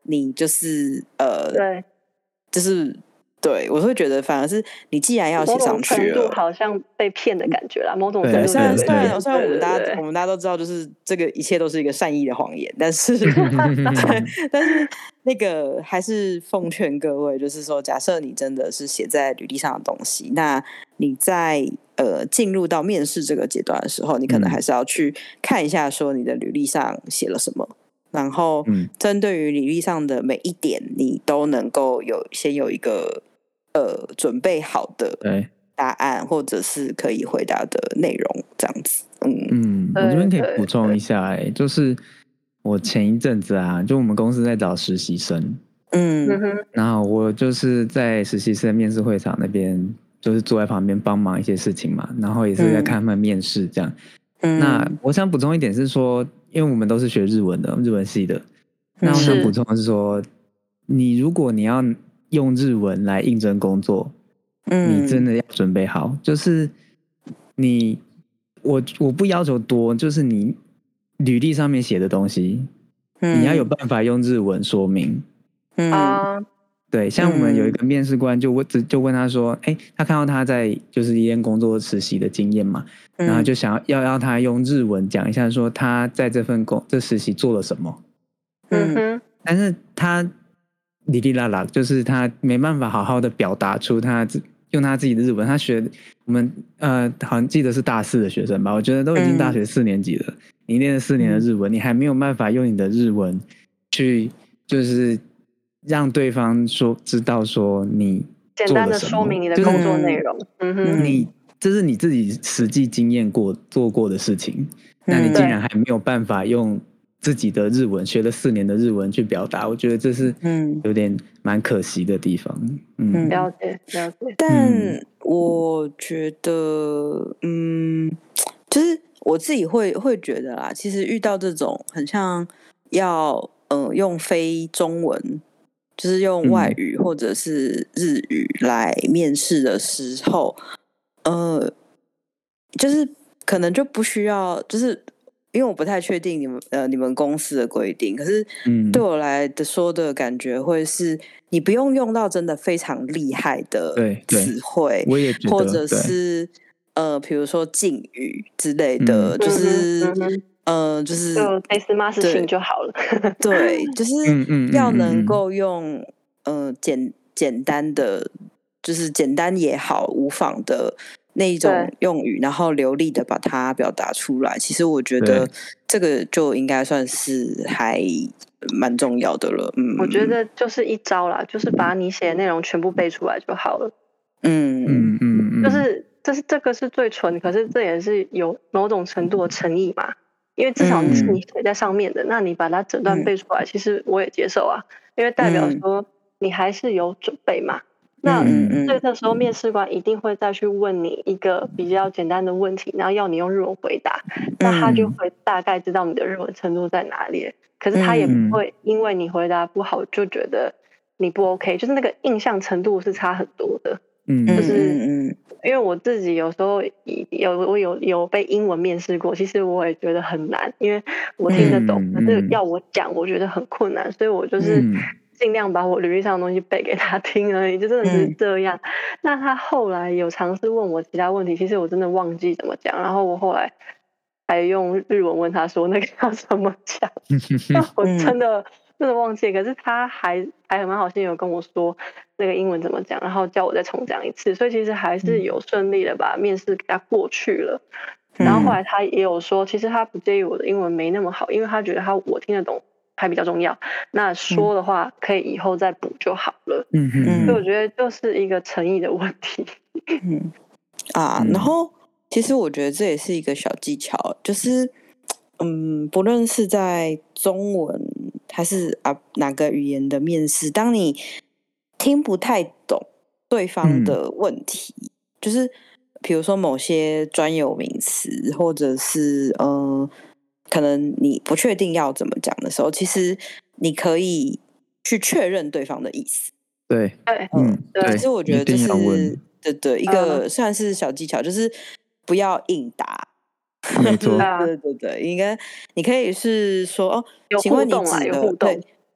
你就是呃， 对， 就是对我会觉得反而是你既然要写上去了， 某种程度好像被骗的感觉啦。某种程度， 虽然虽然虽然我们大家对对对我们大家都知道，就是这个一切都是一个善意的谎言，但是但是那个还是奉劝各位，就是说，假设你真的是写在履历上的东西，那你在呃进入到面试这个阶段的时候，你可能还是要去看一下，说你的履历上写了什么。然后，针对于履历上的每一点，你都能够有先有一个呃准备好的答案，或者是可以回答的内容，这样子。嗯嗯，我这边可以补充一下、欸，哎，就是我前一阵子啊，就我们公司在找实习生， 嗯， 然后我就是在实习生面试会场那边，就是坐在旁边帮忙一些事情嘛，然后也是在看他们面试这样。嗯、那我想补充一点是说。因为我们都是学日文的，日文系的。那我想补充的是说，你如果你要用日文来应征工作，嗯、你真的要准备好。就是你，我我不要求多，就是你履历上面写的东西，嗯、你要有办法用日文说明。 啊、嗯， 对，像我们有一个面试官就问，就问他说，哎，他看到他在就是一间工作实习的经验嘛。然后就想要要让他用日文讲一下，说他在这份工这实习做了什么。 嗯哼， 但是他哩哩啦啦，就是他没办法好好的表达出他用他自己的日文。他学我们呃，好像记得是大四的学生吧，我觉得都已经大学四年级了，嗯、你念了四年的日文，你还没有办法用你的日文去就是让对方说知道说你简单的说明你的工作内容。嗯哼， 你。这是你自己实际经验过做过的事情，那你竟然还没有办法用自己的日文学了四年的日文去表达，我觉得这是有点蛮可惜的地方。 嗯，了解了解。 但我觉得，嗯，就是我自己会会觉得啦，其实遇到这种很像要呃用非中文，就是用外语或者是日语来面试的时候。呃，就是可能就不需要，就是因为我不太确定你们呃你们公司的规定，可是对我来的说的感觉会是，你不用用到真的非常厉害的词汇， 我也觉得， 或者是呃比如说敬语之类的，嗯、就是嗯、呃、就是就类似骂事情就好了。 对，就是要能够用呃简简单的。就是简单也好，无妨的那一种用语，然后流利的把它表达出来。其实我觉得这个就应该算是还蛮重要的了。嗯， 我觉得就是一招啦，就是把你写的内容全部背出来就好了。 嗯嗯嗯，就是这是这个是最纯，可是这也是有某种程度的诚意嘛。因为至少是你写在上面的，嗯、那你把它整段背出来，嗯、其实我也接受啊，因为代表说你还是有准备嘛。那所以这时候面试官一定会再去问你一个比较简单的问题，然后要你用日文回答，那他就会大概知道你的日文程度在哪里。可是他也不会因为你回答不好就觉得你不 OK， 就是那个印象程度是差很多的。 嗯， 就是因为我自己有时候有我有有被英文面试过，其实我也觉得很难，因为我听得懂，可是要我讲我觉得很困难，所以我就是尽量把我履历上的东西背给他听而已，就真的是这样。嗯、那他后来有尝试问我其他问题，其实我真的忘记怎么讲，然后我后来还用日文问他说那个要怎么讲，我真的真的忘记。可是他还还蛮好心有跟我说那个英文怎么讲，然后叫我再重讲一次，所以其实还是有顺利的把面试给他过去了。嗯、然后后来他也有说，其实他不介意我的英文没那么好，因为他觉得他我听得懂。还比较重要，那说的话可以以后再补就好了。嗯嗯，所以我觉得就是一个诚意的问题。 嗯啊，然后其实我觉得这也是一个小技巧，就是嗯，不论是在中文还是啊哪个语言的面试，当你听不太懂对方的问题，嗯、就是比如说某些专有名词，或者是嗯。可能你不确定要怎么讲的时候，其实你可以去确认对方的意思。 对， 对， 嗯，对。其实我觉得这是对对一个算是小技巧，就是不要应答。 没错， 对对对，应该你可以是说哦， 有请问你指的对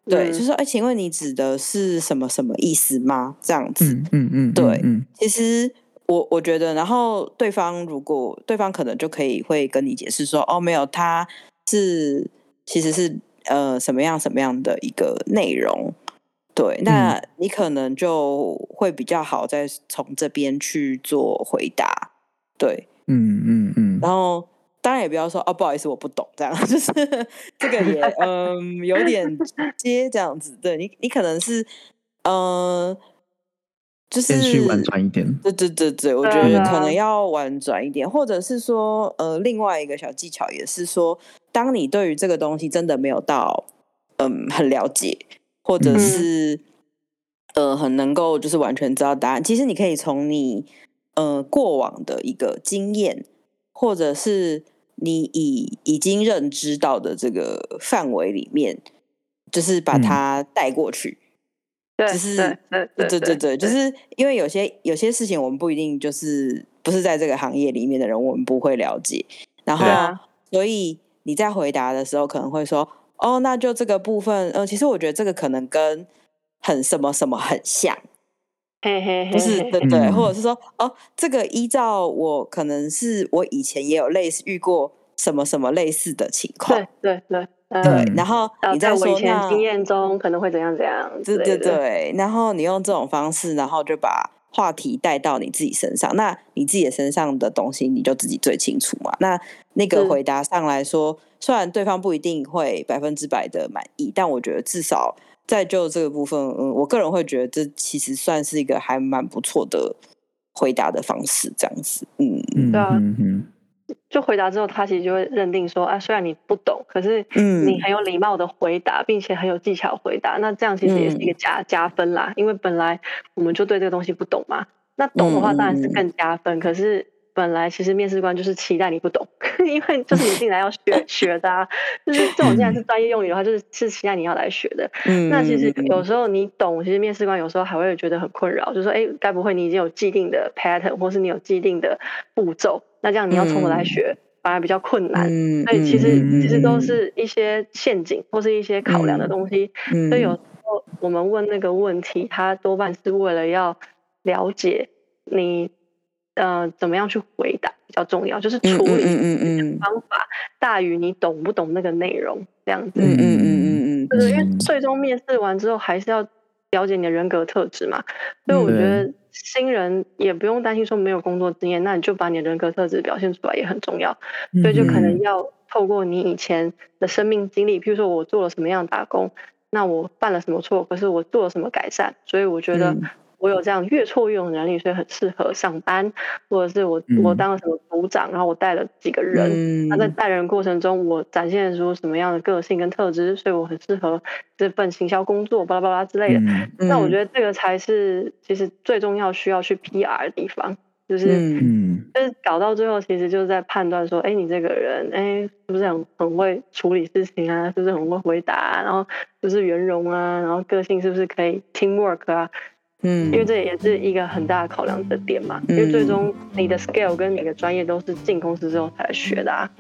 对，就是说，哎，请问你指的是什么什么意思吗？这样子， 嗯嗯嗯， 对， 嗯其实我我觉得，然后对方如果对方可能就可以会跟你解释说，哦，没有，他是其实是呃什么样什么样的一个内容，对，那你可能就会比较好再从这边去做回答，对， 嗯嗯嗯， 然后。当然也不要说哦，不好意思，我不懂，这样就是这个也嗯有点直接这样子。对你，你可能是呃，就是先去婉转一点。 对对对对，我觉得可能要婉转一点，或者是说呃，另外一个小技巧也是说，当你对于这个东西真的没有到嗯很了解，或者是、嗯、呃很能够就是完全知道答案，其实你可以从你呃过往的一个经验。或者是你已已经认知到的这个范围里面，就是把它带过去。 对， 就是对对对对对对，就是因为有些有些事情我们不一定就是不是在这个行业里面的人，我们不会了解。然后，啊、所以你在回答的时候可能会说：“哦，那就这个部分，呃，其实我觉得这个可能跟很什么什么很像。” 嘿嘿嘿， 就是对对， 嗯、 或者是说哦，这个依照我可能是我以前也有类似遇过什么什么类似的情况， 对对对、 嗯、对，然后你再说在我以前经验中可能会怎样怎样之类的， 对对对，然后你用这种方式，然后就把话题带到你自己身上，那你自己的身上的东西你就自己最清楚嘛。那那个回答上来说，虽然对方不一定会百分之百的满意，但我觉得至少。在就这个部分，嗯，我个人会觉得这其实算是一个还蛮不错的回答的方式，这样子，嗯嗯，对啊， 嗯嗯， 就回答之后，他其实就会认定说，啊，虽然你不懂，可是你很有礼貌的回答，嗯、并且很有技巧回答，那这样其实也是一个加、嗯、加分啦，因为本来我们就对这个东西不懂嘛，那懂的话当然是更加分，嗯、可是。本来其实面试官就是期待你不懂，因为就是你进来要学学的啊，就是这种既然是专业用语的话，就是是期待你要来学的。嗯，那其实有时候你懂，其实面试官有时候还会觉得很困扰，就说哎，该不会你已经有既定的 pattern， 或是你有既定的步骤，那这样你要从头来学，嗯、反而比较困难。嗯、所以其实、嗯、其实都是一些陷阱或是一些考量的东西。嗯、所以有时候我们问那个问题，它多半是为了要了解你。呃，怎么样去回答比较重要，就是处理的方法大于你懂不懂那个内容这样子。嗯嗯嗯嗯嗯，就是因为最终面试完之后还是要了解你的人格特质嘛，所以我觉得新人也不用担心说没有工作经验，那你就把你的人格特质表现出来也很重要。所以就可能要透过你以前的生命经历，譬如说我做了什么样的打工，那我犯了什么错，可是我做了什么改善，所以我觉得。我有这样越挫越勇的能力，所以很适合上班，或者是我、嗯、我当了什么组长，然后我带了几个人，嗯、那在带人过程中，我展现出什么样的个性跟特质，所以我很适合这份行销工作，巴拉巴拉之类的。嗯、那我觉得这个才是其实最重要需要去 P R 的地方，就是、嗯、就是搞到最后，其实就是在判断说，哎，你这个人，哎，是不是很很会处理事情啊？是不是很会回答、啊？然后是不是圆融啊？然后个性是不是可以 teamwork 啊？嗯，因为这也是一个很大的考量的点嘛，嗯、因为最终你的 scale 跟你的专业都是进公司之后才来学的啊。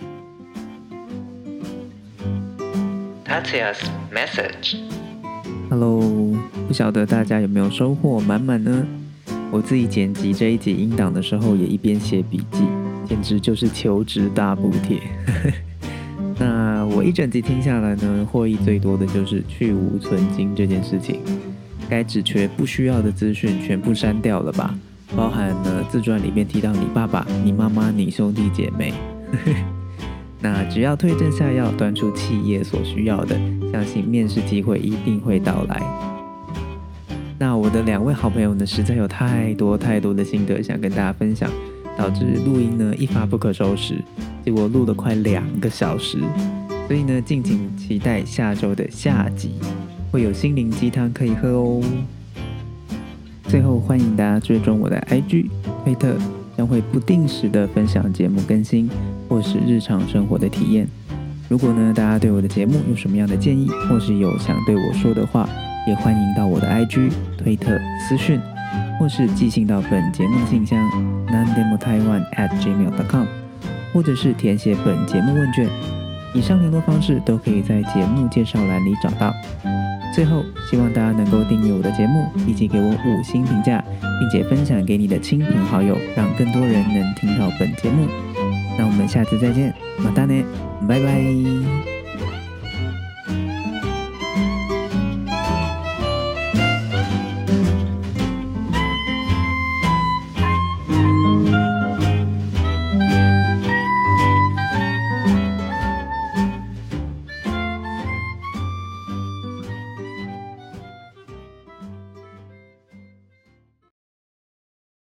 Tatsuya's message。Hello， 不晓得大家有没有收获满满呢？我自己剪辑这一集音档的时候，也一边写笔记，简直就是求职大补帖。那我一整集听下来呢，获益最多的就是去无存菁这件事情。该只缺不需要的资讯全部删掉了吧，包含了自传里面提到你爸爸、你妈妈、你兄弟姐妹。那只要对症下药，端出企业所需要的，相信面试机会一定会到来。那我的两位好朋友呢，实在有太多太多的心得想跟大家分享，导致录音呢一发不可收拾，结果录了快两个小时。所以呢，敬请期待下周的下集。会有心灵鸡汤可以喝哦。最后欢迎大家追踪我的 I G 推特，将会不定时的分享节目更新或是日常生活的体验。如果呢大家对我的节目有什么样的建议，或是有想对我说的话，也欢迎到我的 I G 推特私讯，或是寄信到本节目信箱 nandemotaiwan at gmail dot com， 或者是填写本节目问卷。以上联络方式都可以在节目介绍栏里找到。 最后，希望大家能够订阅我的节目，以及给我五星评价，并且分享给你的亲朋好友，让更多人能听到本节目。那我们下次再见，马达呢，拜拜。